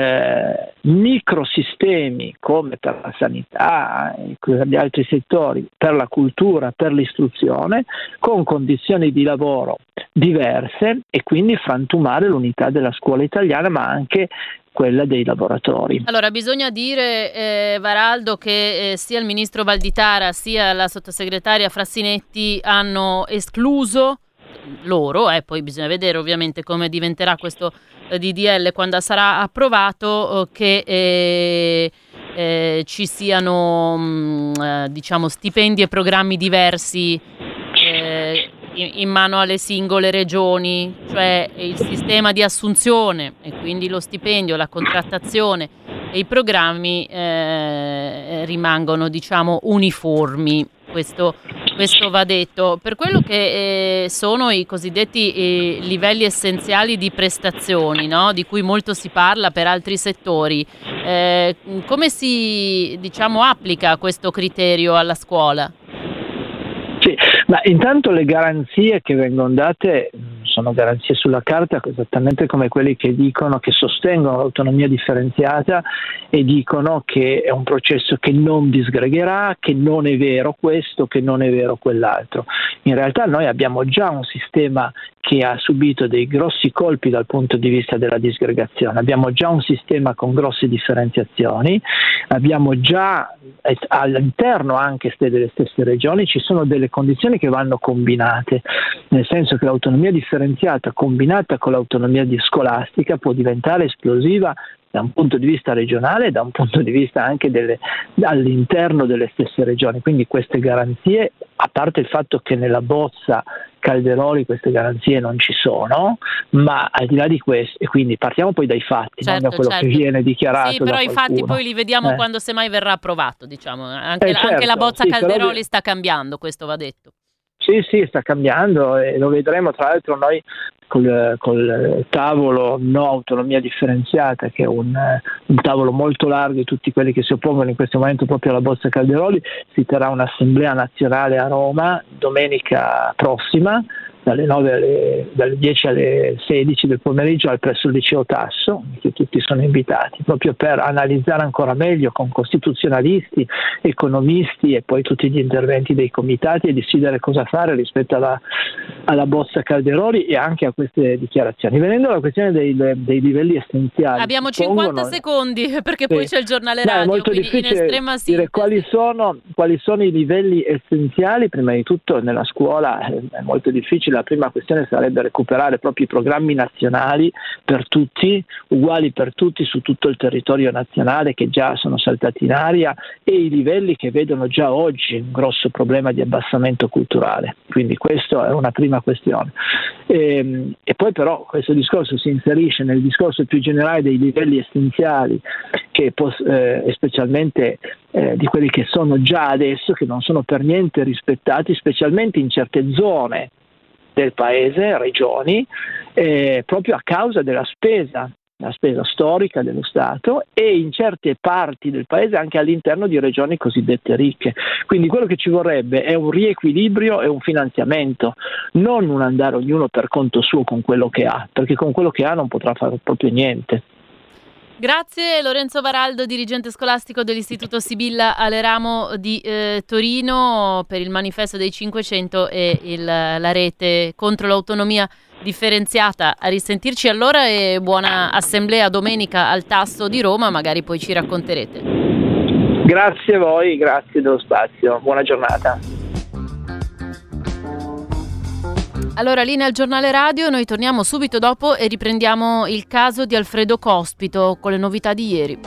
S9: microsistemi come per la sanità e per gli altri settori, per la cultura, per l'istruzione, con condizioni di lavoro diverse e quindi frantumare l'unità della scuola italiana, ma anche quella dei lavoratori.
S4: Allora, bisogna dire, Varaldo, che sia il ministro Valditara sia la sottosegretaria Frassinetti hanno escluso loro, poi bisogna vedere ovviamente come diventerà questo DDL quando sarà approvato, che ci siano diciamo stipendi e programmi diversi in mano alle singole regioni, cioè il sistema di assunzione e quindi lo stipendio, la contrattazione e i programmi rimangono, diciamo, uniformi. Questo va detto. Per quello che sono i cosiddetti livelli essenziali di prestazioni, no? Di cui molto si parla per altri settori, come si, diciamo, applica questo criterio alla scuola?
S9: Sì, ma intanto le garanzie che vengono date sono garanzie sulla carta, esattamente come quelli che dicono, che sostengono l'autonomia differenziata e dicono che è un processo che non disgregherà, che non è vero questo, che non è vero quell'altro. In realtà noi abbiamo già un sistema che ha subito dei grossi colpi dal punto di vista della disgregazione, abbiamo già un sistema con grosse differenziazioni, abbiamo già all'interno anche delle stesse regioni ci sono delle condizioni che vanno combinate, nel senso che l'autonomia differenziata combinata con l'autonomia scolastica può diventare esplosiva da un punto di vista regionale e da un punto di vista anche all'interno delle stesse regioni. Quindi queste garanzie, a parte il fatto che nella bozza Calderoli queste garanzie non ci sono, ma al di là di questo, e quindi partiamo poi dai fatti, non da quello che viene dichiarato.
S4: Sì, però
S9: da
S4: i fatti poi li vediamo quando semmai verrà approvato, diciamo. Anche la bozza Calderoli sta cambiando, questo va detto.
S9: Sì, sta cambiando e lo vedremo. Tra l'altro noi col tavolo no autonomia differenziata, che è un tavolo molto largo di tutti quelli che si oppongono in questo momento proprio alla bozza Calderoli, si terrà un'assemblea nazionale a Roma domenica prossima dalle 10 alle 16 del pomeriggio presso il liceo Tasso, che tutti sono invitati, proprio per analizzare ancora meglio con costituzionalisti, economisti e poi tutti gli interventi dei comitati e decidere cosa fare rispetto alla bozza Calderoli e anche a queste dichiarazioni. Venendo alla questione dei livelli essenziali.
S4: Abbiamo 50 secondi perché poi c'è il giornale radio,
S9: è molto difficile dire quali sono i livelli essenziali. Prima di tutto nella scuola è molto difficile. La prima questione sarebbe recuperare proprio i programmi nazionali per tutti, uguali per tutti su tutto il territorio nazionale, che già sono saltati in aria, e i livelli che vedono già oggi un grosso problema di abbassamento culturale. Quindi questa è una prima questione. E poi però questo discorso si inserisce nel discorso più generale dei livelli essenziali, che specialmente di quelli che sono già adesso, che non sono per niente rispettati, specialmente in certe zone del paese, regioni, proprio a causa della spesa, la spesa storica dello Stato, e in certe parti del paese anche all'interno di regioni cosiddette ricche. Quindi quello che ci vorrebbe è un riequilibrio e un finanziamento, non un andare ognuno per conto suo con quello che ha, perché con quello che ha non potrà fare proprio niente.
S4: Grazie Lorenzo Varaldo, dirigente scolastico dell'Istituto Sibilla Aleramo di Torino, per il manifesto dei 500 e la rete contro l'autonomia differenziata. A risentirci allora e buona assemblea domenica al Tasso di Roma, magari poi ci racconterete.
S9: Grazie a voi, grazie dello spazio, buona giornata.
S4: Allora, linea al giornale radio, noi torniamo subito dopo e riprendiamo il caso di Alfredo Cospito con le novità di ieri.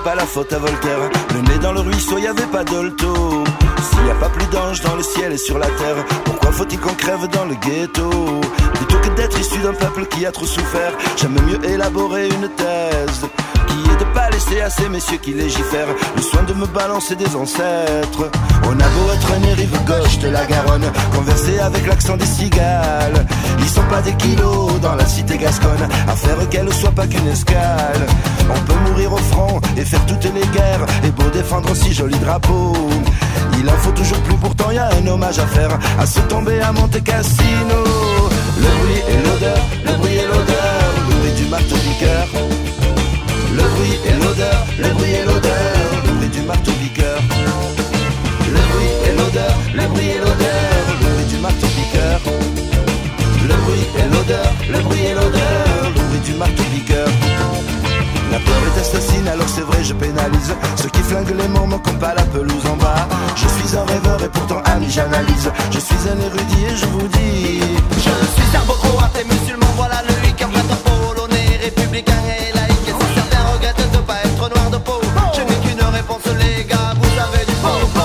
S10: pas la faute à Voltaire. Le nez dans le ruisseau, y avait pas d'olto. S'il y a pas plus d'anges dans le ciel et sur la terre, pourquoi faut-il qu'on crève dans le ghetto? Plutôt que d'être issu d'un peuple qui a trop souffert, j'aime mieux élaborer une thèse qui est de pas laisser à ces messieurs qui légifèrent le soin de me balancer des ancêtres. On a beau être né rive gauche de la Garonne, converser avec l'accent des cigales, ils sont pas des kilos dans la cité gasconne, à faire qu'elle soit pas qu'une escale. On peut mourir au front et faire toutes les guerres, et beau défendre si joli drapeau, il en faut toujours plus, pourtant y a un hommage à faire, à se tomber à Monte Cassino. Le bruit et l'odeur, le bruit et l'odeur, le bruit du marteau-piqueur. Le bruit et l'odeur, le bruit et l'odeur, le bruit du marteau-piqueur. Le bruit et l'odeur, le bruit et l'odeur, le bruit du marteau-piqueur. Le bruit et l'odeur, le bruit et l'odeur, le bruit du marteau-piqueur. La peur est assassine, alors c'est vrai je pénalise ceux qui flinguent les mômes comme pas la pelouse en bas. Je suis un rêveur et pourtant ami j'analyse. Je suis un érudit et je vous dis, je suis serbo-croate et musulman, voilà le week-end polonais, républicain et laïque. Et si certains regrettent de pas être noir de peau, je n'ai qu'une réponse les gars, vous avez du faux.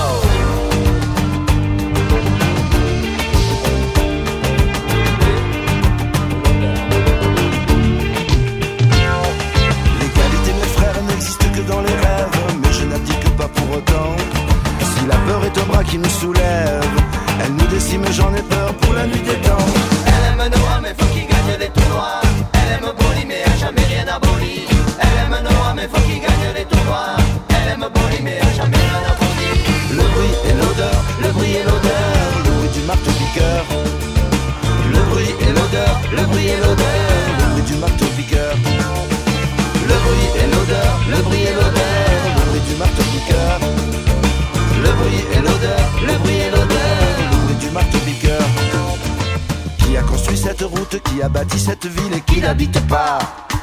S10: Dans les rêves, mais je n'abdique pas pour autant. Si la peur est un bras qui nous soulève, elle nous décime, j'en ai peur pour la nuit des temps. Elle aime Noah mais faut qu'il gagne les tournois. Elle aime Boli mais a jamais rien aboli. Elle aime Noah mais faut qu'il gagne les tournois. Elle aime Boli mais a jamais rien aboli. Le bruit et l'odeur, le bruit et l'odeur, le bruit du marteau-piqueur. Le bruit et l'odeur, le bruit et l'odeur, le bruit du marteau-piqueur. Le bruit et l'odeur, le bruit et l'odeur, le bruit du marteau-piqueur. Le bruit et l'odeur, le bruit et l'odeur, le bruit du marteau-piqueur. Qui a construit cette route, qui a bâti cette ville et qui n'habite pas?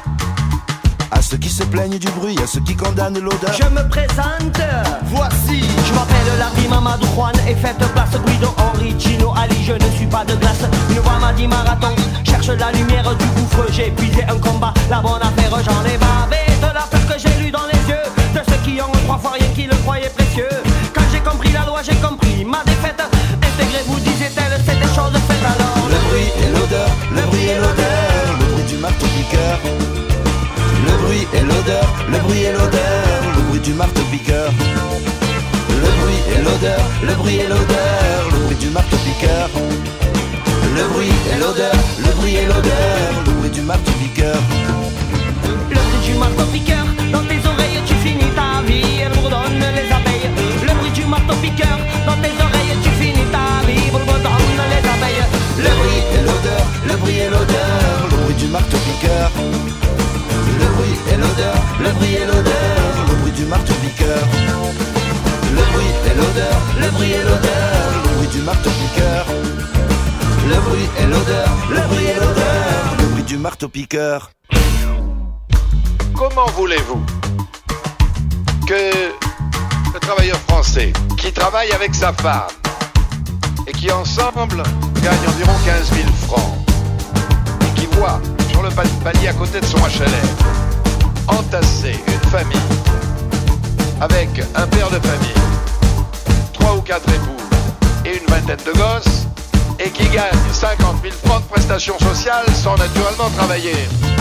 S10: À ceux qui se plaignent du bruit, à ceux qui condamnent l'odeur, je me présente, voici. Je m'appelle Lardy Mamadou Juan et faites place Guido Henri Gino Ali. Je ne suis pas de glace, une voix m'a dit marathon. Cherche la lumière du gouffre, j'ai épuisé un combat. La bonne affaire, j'en ai bavé de la peur que j'ai lu dans les yeux de ceux qui ont trois fois rien qui le croyaient précieux. Quand j'ai compris la loi, j'ai compris ma défaite. Intégrez-vous, disait-elle, c'est des choses faites alors. Le bruit et l'odeur, le bruit et l'odeur, le bruit du marteau-piqueur. Le bruit et l'odeur, le bruit et l'odeur, le bruit du marteau-piqueur. Le bruit et l'odeur, le bruit et l'odeur, le bruit du marteau-piqueur. Le bruit et l'odeur, le bruit et l'odeur, le bruit du marteau-piqueur. Le bruit du marteau-piqueur, dans tes oreilles tu finis ta vie, elle bourdonne les abeilles. Le bruit du marteau-piqueur, dans tes oreilles tu finis ta vie, bourdonne les abeilles. Le bruit et l'odeur, le bruit et l'odeur, le bruit du marteau-piqueur. Le bruit et l'odeur, le bruit et l'odeur, le bruit du marteau-piqueur. Le bruit et l'odeur, le bruit et l'odeur, le bruit du marteau-piqueur. Le bruit et l'odeur, le bruit et l'odeur, le bruit du marteau-piqueur.
S11: Comment voulez-vous que le travailleur français qui travaille avec sa femme et qui ensemble gagne environ 15 000 francs et qui voit sur le palier à côté de son HLM entasser une famille avec un père de famille, 3 ou 4 épouses et une vingtaine de gosses, et qui gagne 50 000 francs de prestations sociales sans naturellement travailler.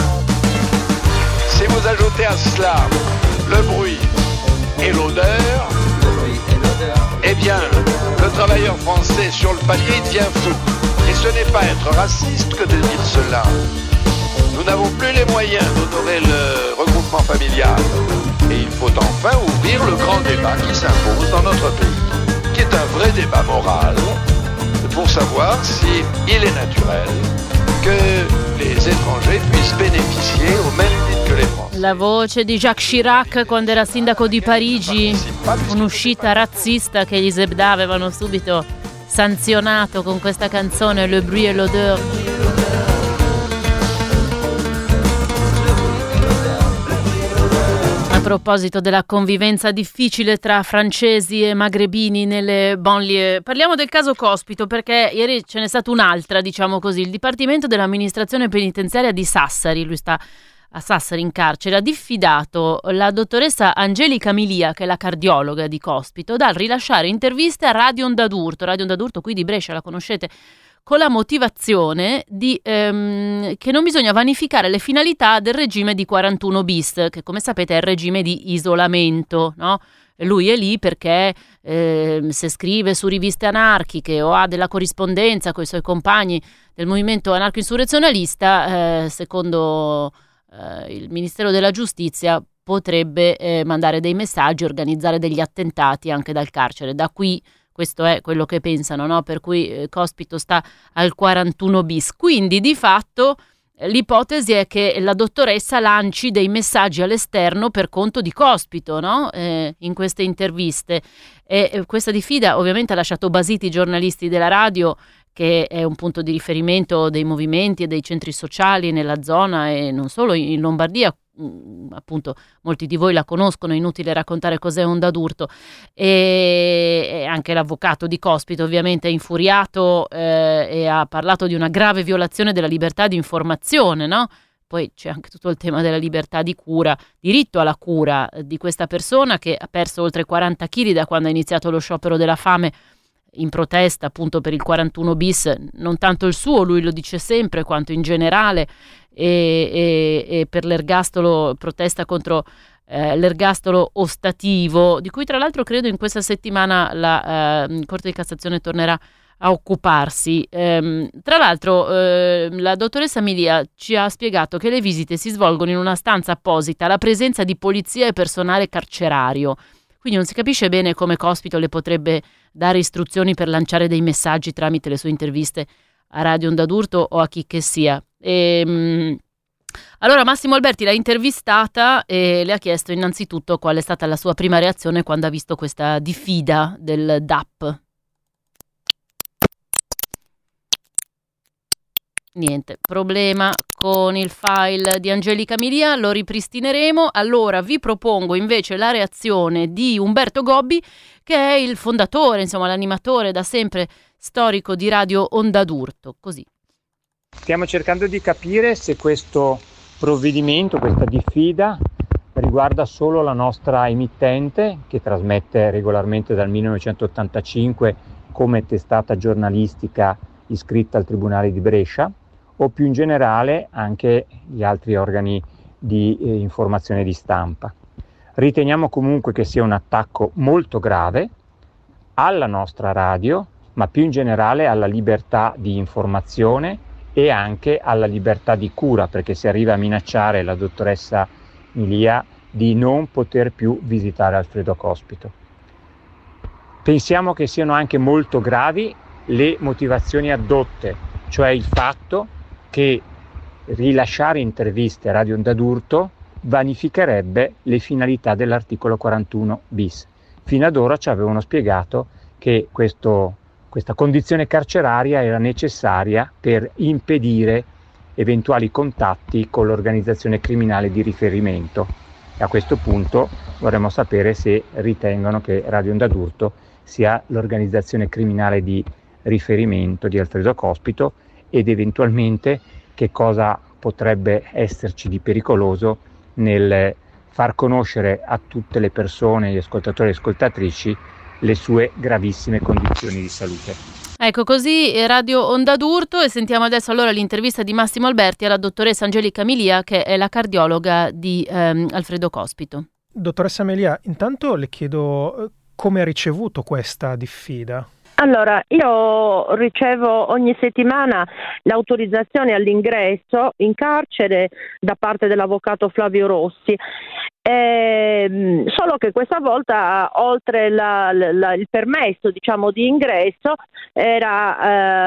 S11: Si vous ajoutez à cela le bruit et l'odeur, eh bien, le travailleur français sur le palier devient fou. Et ce n'est pas être raciste que de dire cela. Nous n'avons plus les moyens d'honorer le regroupement familial. Et il faut enfin ouvrir le grand débat qui s'impose dans notre pays, qui est un vrai débat moral, pour savoir si il est naturel que les étrangers puissent bénéficier au même titre que les Français.
S4: La voce di Jacques Chirac quando era sindaco di Parigi, un'uscita razzista che gli Zebda avevano subito sanzionato con questa canzone Le bruit et l'odeur. A proposito della convivenza difficile tra francesi e magrebini nelle banlieue, parliamo del caso Cospito perché ieri ce n'è stata un'altra, diciamo così. Il Dipartimento dell'amministrazione penitenziaria di Sassari, lui sta a Sassari in carcere, ha diffidato la dottoressa Angelica Milia, che è la cardiologa di Cospito, dal rilasciare interviste a Radio Onda d'Urto qui di Brescia, la conoscete, con la motivazione che non bisogna vanificare le finalità del regime di 41 bis, che come sapete è il regime di isolamento, no? Lui è lì perché se scrive su riviste anarchiche o ha della corrispondenza con i suoi compagni del movimento anarco-insurrezionalista, secondo il Ministero della Giustizia potrebbe mandare dei messaggi, organizzare degli attentati anche dal carcere. Da qui questo è quello che pensano, no? Per cui Cospito sta al 41 bis. Quindi di fatto l'ipotesi è che la dottoressa lanci dei messaggi all'esterno per conto di Cospito, no? In queste interviste. E questa diffida ovviamente ha lasciato basiti i giornalisti della radio, che è un punto di riferimento dei movimenti e dei centri sociali nella zona e non solo in Lombardia. Appunto molti di voi la conoscono, è inutile raccontare cos'è Onda d'Urto, e anche l'avvocato di Cospito ovviamente è infuriato e ha parlato di una grave violazione della libertà di informazione, no? Poi c'è anche tutto il tema della libertà di cura, diritto alla cura di questa persona che ha perso oltre 40 kg da quando ha iniziato lo sciopero della fame in protesta appunto per il 41 bis, non tanto il suo, lui lo dice sempre, quanto in generale, e per l'ergastolo, protesta contro l'ergastolo ostativo, di cui tra l'altro credo in questa settimana la Corte di Cassazione tornerà a occuparsi. Tra l'altro la dottoressa Milia ci ha spiegato che le visite si svolgono in una stanza apposita alla presenza di polizia e personale carcerario. Quindi non si capisce bene come Cospito le potrebbe dare istruzioni per lanciare dei messaggi tramite le sue interviste a Radio Onda d'Urto o a chi che sia. Allora Massimo Alberti l'ha intervistata e le ha chiesto innanzitutto qual è stata la sua prima reazione quando ha visto questa diffida del DAP. Niente, problema con il file di Angelica Milia, lo ripristineremo. Allora vi propongo invece la reazione di Umberto Gobbi, che è il fondatore, insomma l'animatore da sempre storico di Radio Onda d'Urto. Così.
S12: Stiamo cercando di capire se questo provvedimento, questa diffida, riguarda solo la nostra emittente, che trasmette regolarmente dal 1985 come testata giornalistica iscritta al Tribunale di Brescia, o più in generale anche gli altri organi di informazione di stampa. Riteniamo comunque che sia un attacco molto grave alla nostra radio, ma più in generale alla libertà di informazione e anche alla libertà di cura, perché si arriva a minacciare la dottoressa Milia di non poter più visitare Alfredo Cospito. Pensiamo che siano anche molto gravi le motivazioni addotte, cioè il fatto che rilasciare interviste a Radio Onda d'Urto vanificherebbe le finalità dell'articolo 41 bis. Fino ad ora ci avevano spiegato che questa condizione carceraria era necessaria per impedire eventuali contatti con l'organizzazione criminale di riferimento. E a questo punto vorremmo sapere se ritengono che Radio Onda d'Urto sia l'organizzazione criminale di riferimento di Alfredo Cospito ed eventualmente che cosa potrebbe esserci di pericoloso nel far conoscere a tutte le persone, gli ascoltatori e ascoltatrici, le sue gravissime condizioni di salute.
S4: Ecco, così Radio Onda d'Urto, e sentiamo adesso allora l'intervista di Massimo Alberti alla dottoressa Angelica Milia, che è la cardiologa di Alfredo Cospito.
S13: Dottoressa Milia, intanto le chiedo come ha ricevuto questa diffida.
S14: Allora, io ricevo ogni settimana l'autorizzazione all'ingresso in carcere da parte dell'avvocato Flavio Rossi, solo che questa volta oltre il permesso di ingresso c'era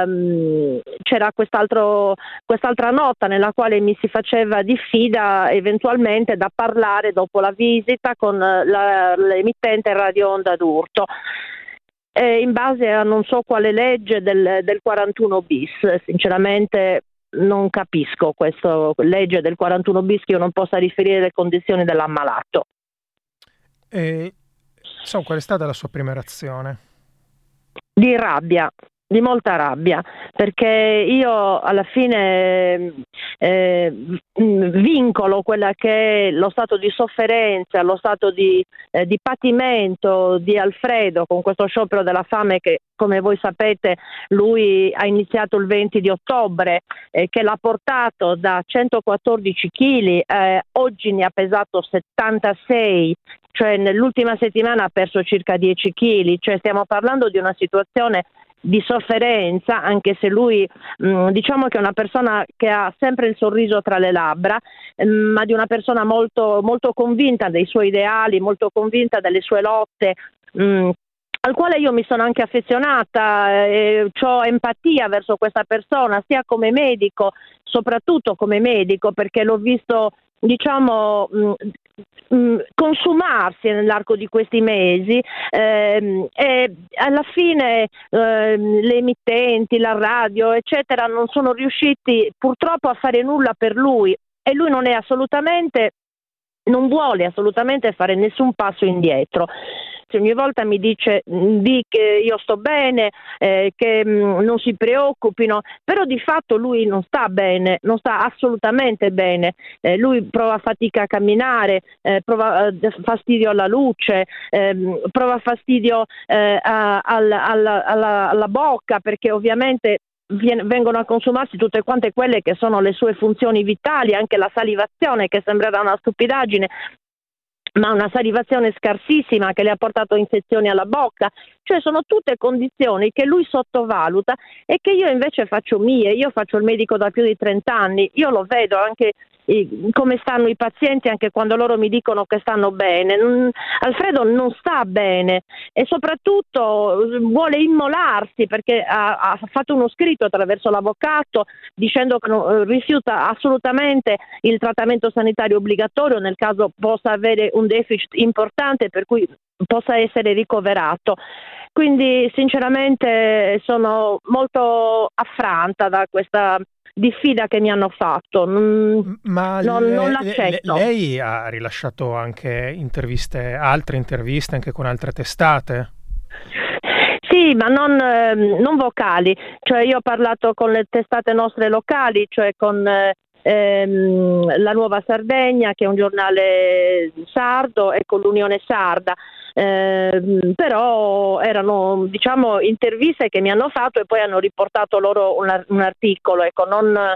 S14: quest'altra nota nella quale mi si faceva diffida eventualmente da parlare dopo la visita con l'emittente Radio Onda d'Urto. In base a non so quale legge del 41 bis, sinceramente non capisco questa legge del 41 bis che io non possa riferire le condizioni dell'ammalato.
S13: Qual è stata la sua prima reazione?
S14: Di rabbia, di molta rabbia, perché io alla fine vincolo quella che è lo stato di sofferenza, lo stato di patimento di Alfredo con questo sciopero della fame che, come voi sapete, lui ha iniziato il 20 di ottobre, che l'ha portato da 114 kg, oggi ne ha pesato 76, cioè nell'ultima settimana ha perso circa 10 kg, cioè stiamo parlando di una situazione di sofferenza, anche se lui diciamo che è una persona che ha sempre il sorriso tra le labbra, ma di una persona molto, molto convinta dei suoi ideali, molto convinta delle sue lotte, al quale io mi sono anche affezionata, ho empatia verso questa persona, sia come medico, soprattutto come medico, perché l'ho visto, diciamo, consumarsi nell'arco di questi mesi, e alla fine le emittenti, la radio, eccetera, non sono riusciti purtroppo a fare nulla per lui, e lui non vuole assolutamente fare nessun passo indietro. Ogni volta mi dice che io sto bene, che non si preoccupino, però di fatto lui non sta bene, non sta assolutamente bene, lui prova fatica a camminare, prova fastidio alla luce, prova fastidio alla bocca, perché ovviamente vengono a consumarsi tutte quante quelle che sono le sue funzioni vitali, anche la salivazione, che sembrerà una stupidaggine, ma una salivazione scarsissima che le ha portato infezioni alla bocca. Cioè sono tutte condizioni che lui sottovaluta e che io invece faccio mie. Io faccio il medico da più di 30 anni, io lo vedo anche come stanno i pazienti, anche quando loro mi dicono che stanno bene. Alfredo non sta bene e soprattutto vuole immolarsi, perché ha fatto uno scritto attraverso l'avvocato dicendo che rifiuta assolutamente il trattamento sanitario obbligatorio nel caso possa avere un deficit importante per cui possa essere ricoverato. Quindi sinceramente sono molto affranta da questa diffida che mi hanno fatto.
S13: Ma
S14: non l'accetto.
S13: Lei ha rilasciato anche altre interviste anche con altre testate?
S14: Sì, ma non vocali, cioè io ho parlato con le testate nostre locali, cioè con la Nuova Sardegna, che è un giornale sardo, e con l'Unione Sarda. Però erano, diciamo, interviste che mi hanno fatto e poi hanno riportato loro un articolo, ecco, non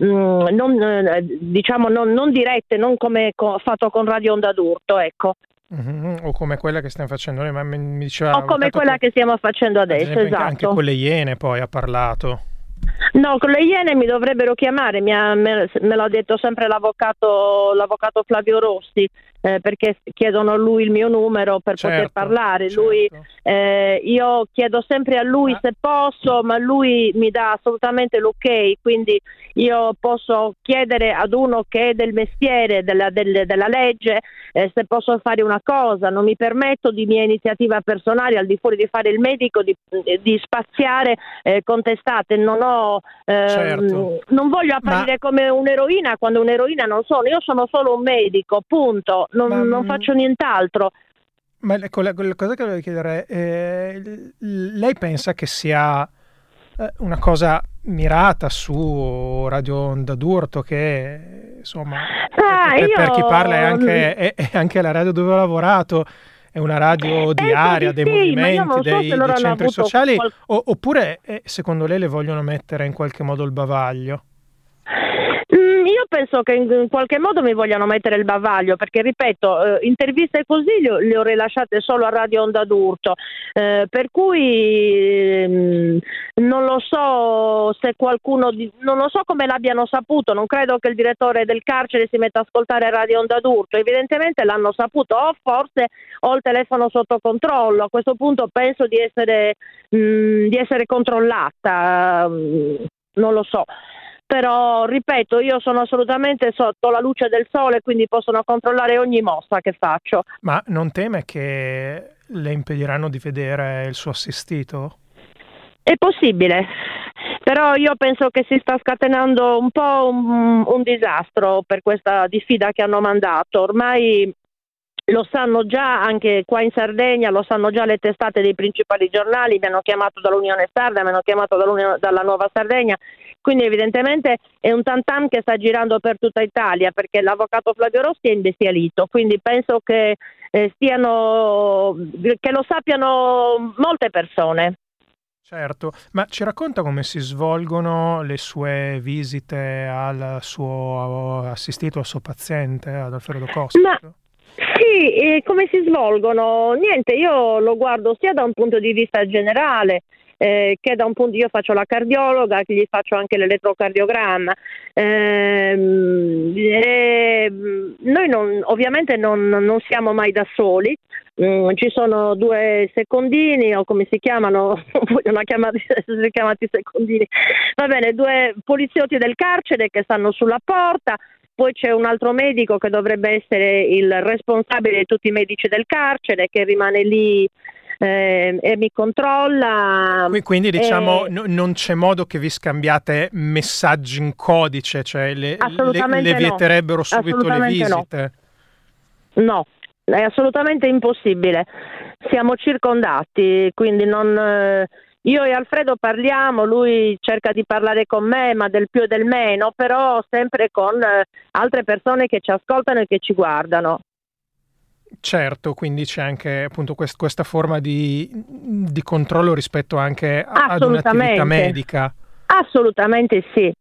S14: dirette, non come fatto con Radio Onda d'Urto, ecco.
S13: O come quella che stiamo facendo noi, ma mi diceva,
S14: o come quella che stiamo facendo adesso, esatto.
S13: Anche con le Iene poi ha parlato.
S14: No, con le Iene mi dovrebbero chiamare, me l'ha detto sempre l'avvocato Flavio Rossi, perché chiedono a lui il mio numero per poter parlare.
S13: Certo.
S14: Lui, io chiedo sempre a lui se posso, ma lui mi dà assolutamente l'ok, quindi io posso chiedere ad uno che è del mestiere, della legge, se posso fare una cosa. Non mi permetto di mia iniziativa personale, al di fuori di fare il medico, di spaziare con testate. Non voglio apparire come un'eroina quando un'eroina non sono. Io sono solo un medico, punto. Non faccio nient'altro.
S13: Ma la cosa che volevo chiedere è, lei pensa che sia una cosa mirata su Radio Onda d'Urto, che insomma per chi parla è anche la radio dove ho lavorato, è una radio diaria dei movimenti, dei centri sociali, oppure secondo lei le vogliono mettere in qualche modo il bavaglio?
S14: Io penso che in qualche modo mi vogliano mettere il bavaglio, perché ripeto, interviste così le ho rilasciate solo a Radio Onda d'Urto, per cui non lo so se non lo so come l'abbiano saputo. Non credo che il direttore del carcere si metta a ascoltare Radio Onda d'Urto, evidentemente l'hanno saputo, o forse ho il telefono sotto controllo. A questo punto penso di essere controllata, non lo so. Però, ripeto, io sono assolutamente sotto la luce del sole, quindi possono controllare ogni mossa che faccio.
S13: Ma non teme che le impediranno di vedere il suo assistito?
S14: È possibile, però io penso che si sta scatenando un po' un disastro per questa diffida che hanno mandato. Ormai Lo sanno già anche qua in Sardegna, lo sanno già le testate dei principali giornali, mi hanno chiamato dall'Unione Sarda, mi hanno chiamato dalla Nuova Sardegna, quindi evidentemente è un tam-tam che sta girando per tutta Italia, perché l'avvocato Flavio Rossi è imbestialito, quindi penso che che lo sappiano molte persone.
S13: Certo, ma ci racconta come si svolgono le sue visite al suo assistito, al suo paziente, ad Alfredo Cospito?
S14: Sì, come si svolgono? Niente, io lo guardo sia da un punto di vista generale, che da un punto, io faccio la cardiologa, che gli faccio anche l'elettrocardiogramma. Noi ovviamente non siamo mai da soli. Ci sono 2 secondini, o come si chiamano, vogliono essere chiamati secondini, va bene, 2 poliziotti del carcere che stanno sulla porta. Poi c'è un altro medico che dovrebbe essere il responsabile di tutti i medici del carcere, che rimane lì e mi controlla.
S13: Quindi diciamo non c'è modo che vi scambiate messaggi in codice, cioè le vieterebbero subito le visite?
S14: No, è assolutamente impossibile. Siamo circondati, quindi io e Alfredo parliamo, lui cerca di parlare con me, ma del più e del meno, però sempre con altre persone che ci ascoltano e che ci guardano.
S13: Certo, quindi c'è anche appunto questa forma di controllo rispetto anche ad un'attività medica. Assolutamente sì.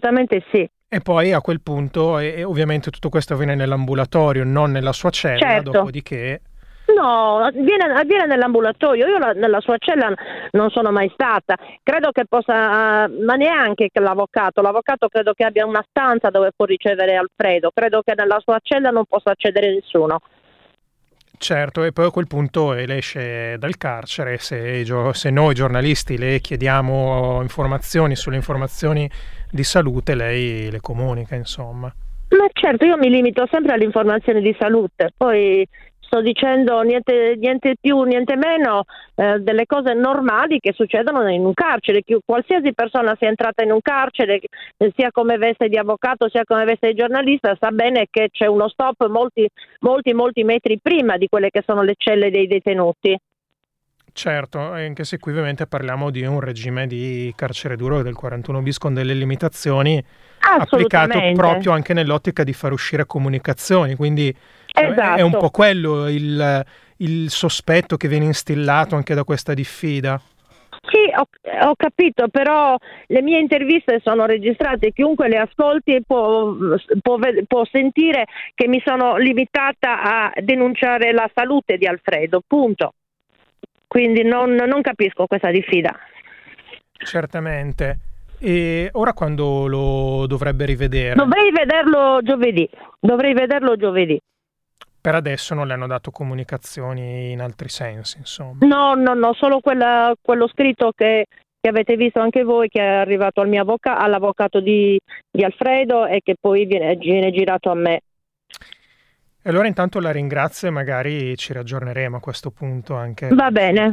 S13: E poi a quel punto, ovviamente tutto questo avviene nell'ambulatorio, non nella sua cella, certo. Dopodiché...
S14: No, avviene nell'ambulatorio. Io nella sua cella non sono mai stata. Credo che possa, ma neanche che l'avvocato credo che abbia una stanza dove può ricevere Alfredo. Credo che nella sua cella non possa accedere nessuno.
S13: Certo, e poi a quel punto lei esce dal carcere. Se noi giornalisti le chiediamo informazioni sulle informazioni di salute, lei le comunica, insomma.
S14: Ma certo, io mi limito sempre alle informazioni di salute, poi sto dicendo niente più, niente meno delle cose normali che succedono in un carcere. Qualsiasi persona sia entrata in un carcere, sia come veste di avvocato, sia come veste di giornalista, sa bene che c'è uno stop molti metri prima di quelle che sono le celle dei detenuti.
S13: Certo, anche se qui ovviamente parliamo di un regime di carcere duro del 41 bis con delle limitazioni, applicato proprio anche nell'ottica di far uscire comunicazioni, quindi esatto. È un po' quello il sospetto che viene instillato anche da questa diffida.
S14: Sì, ho capito, però le mie interviste sono registrate, chiunque le ascolti può sentire che mi sono limitata a denunciare la salute di Alfredo, punto. Quindi non capisco questa diffida.
S13: Certamente. E ora quando lo dovrebbe rivedere?
S14: Dovrei vederlo giovedì.
S13: Per adesso non le hanno dato comunicazioni in altri sensi, insomma.
S14: No, solo quello scritto che avete visto anche voi, che è arrivato all'avvocato di Alfredo e che poi viene girato a me.
S13: E allora intanto la ringrazio e magari ci raggiorneremo a questo punto anche.
S14: Va bene.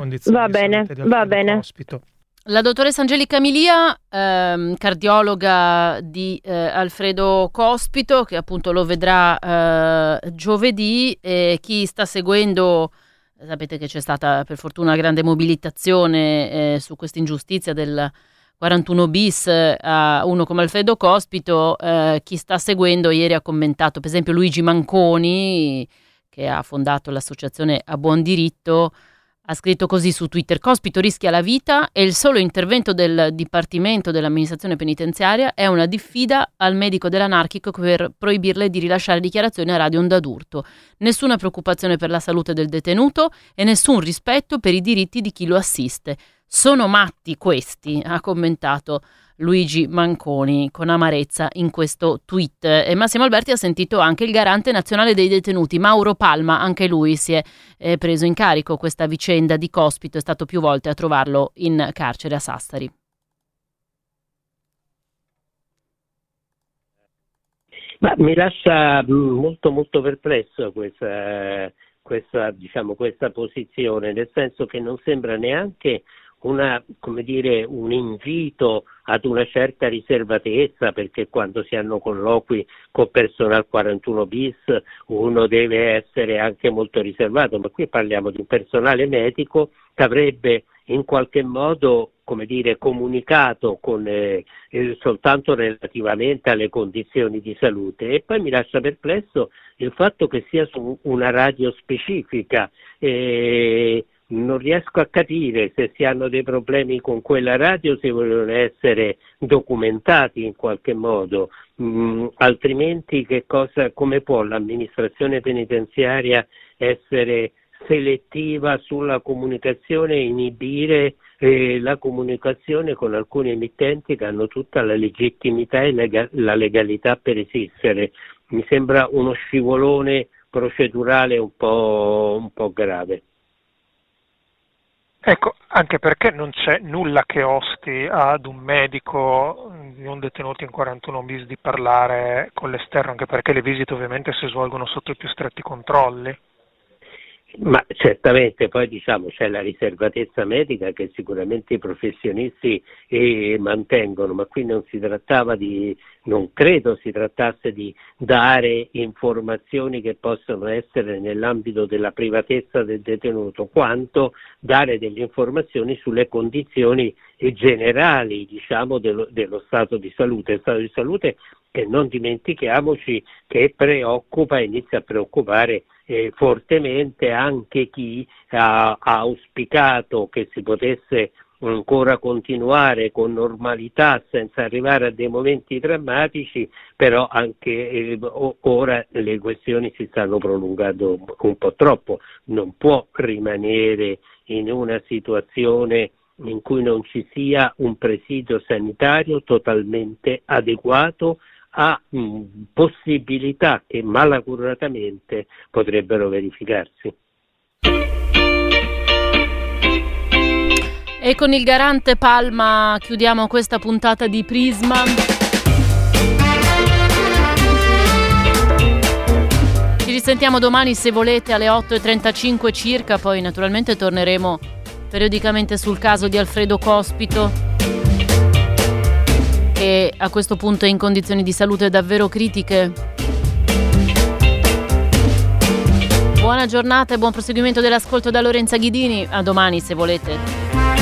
S13: Cospito.
S4: La dottoressa Angelica Milia, cardiologa di Alfredo Cospito, che appunto lo vedrà giovedì, e chi sta seguendo, sapete che c'è stata per fortuna una grande mobilitazione su questa ingiustizia del 41 bis a uno come Alfredo Cospito. Chi sta seguendo ieri ha commentato, per esempio Luigi Manconi, che ha fondato l'associazione A Buon Diritto, ha scritto così su Twitter: Cospito rischia la vita e il solo intervento del Dipartimento dell'amministrazione penitenziaria è una diffida al medico dell'anarchico per proibirle di rilasciare dichiarazioni a Radio Onda d'Urto. Nessuna preoccupazione per la salute del detenuto e nessun rispetto per i diritti di chi lo assiste. Sono matti questi, ha commentato Luigi Manconi con amarezza in questo tweet. E Massimo Alberti ha sentito anche il garante nazionale dei detenuti, Mauro Palma. Anche lui si è preso in carico questa vicenda di Cospito, è stato più volte a trovarlo in carcere a Sassari.
S15: Ma mi lascia molto perplesso questa posizione, nel senso che non sembra neanche un invito ad una certa riservatezza, perché quando si hanno colloqui con personal 41 bis uno deve essere anche molto riservato, ma qui parliamo di un personale medico che avrebbe in qualche modo comunicato soltanto relativamente alle condizioni di salute. E poi mi lascia perplesso il fatto che sia su una radio specifica. Non riesco a capire se si hanno dei problemi con quella radio, se vogliono essere documentati in qualche modo, altrimenti come può l'amministrazione penitenziaria essere selettiva sulla comunicazione e inibire la comunicazione con alcuni emittenti che hanno tutta la legittimità e la legalità per esistere? Mi sembra uno scivolone procedurale un po' grave.
S13: Ecco, anche perché non c'è nulla che osti ad un medico non detenuto in 41 bis di parlare con l'esterno, anche perché le visite ovviamente si svolgono sotto i più stretti controlli.
S15: Ma certamente poi c'è la riservatezza medica che sicuramente i professionisti mantengono, ma qui non credo si trattasse di dare informazioni che possono essere nell'ambito della privatezza del detenuto, quanto dare delle informazioni sulle condizioni generali dello stato di salute che non dimentichiamoci che inizia a preoccupare fortemente anche chi ha auspicato che si potesse ancora continuare con normalità senza arrivare a dei momenti drammatici, però anche ora le questioni si stanno prolungando un po' troppo. Non può rimanere in una situazione in cui non ci sia un presidio sanitario totalmente adeguato a possibilità che malauguratamente potrebbero verificarsi.
S4: E con il garante Palma chiudiamo questa puntata di Prisma. Ci risentiamo domani se volete alle 8:35 circa, poi naturalmente torneremo periodicamente sul caso di Alfredo Cospito, che a questo punto è in condizioni di salute davvero critiche. Buona giornata e buon proseguimento dell'ascolto da Lorenza Ghidini. A domani se volete.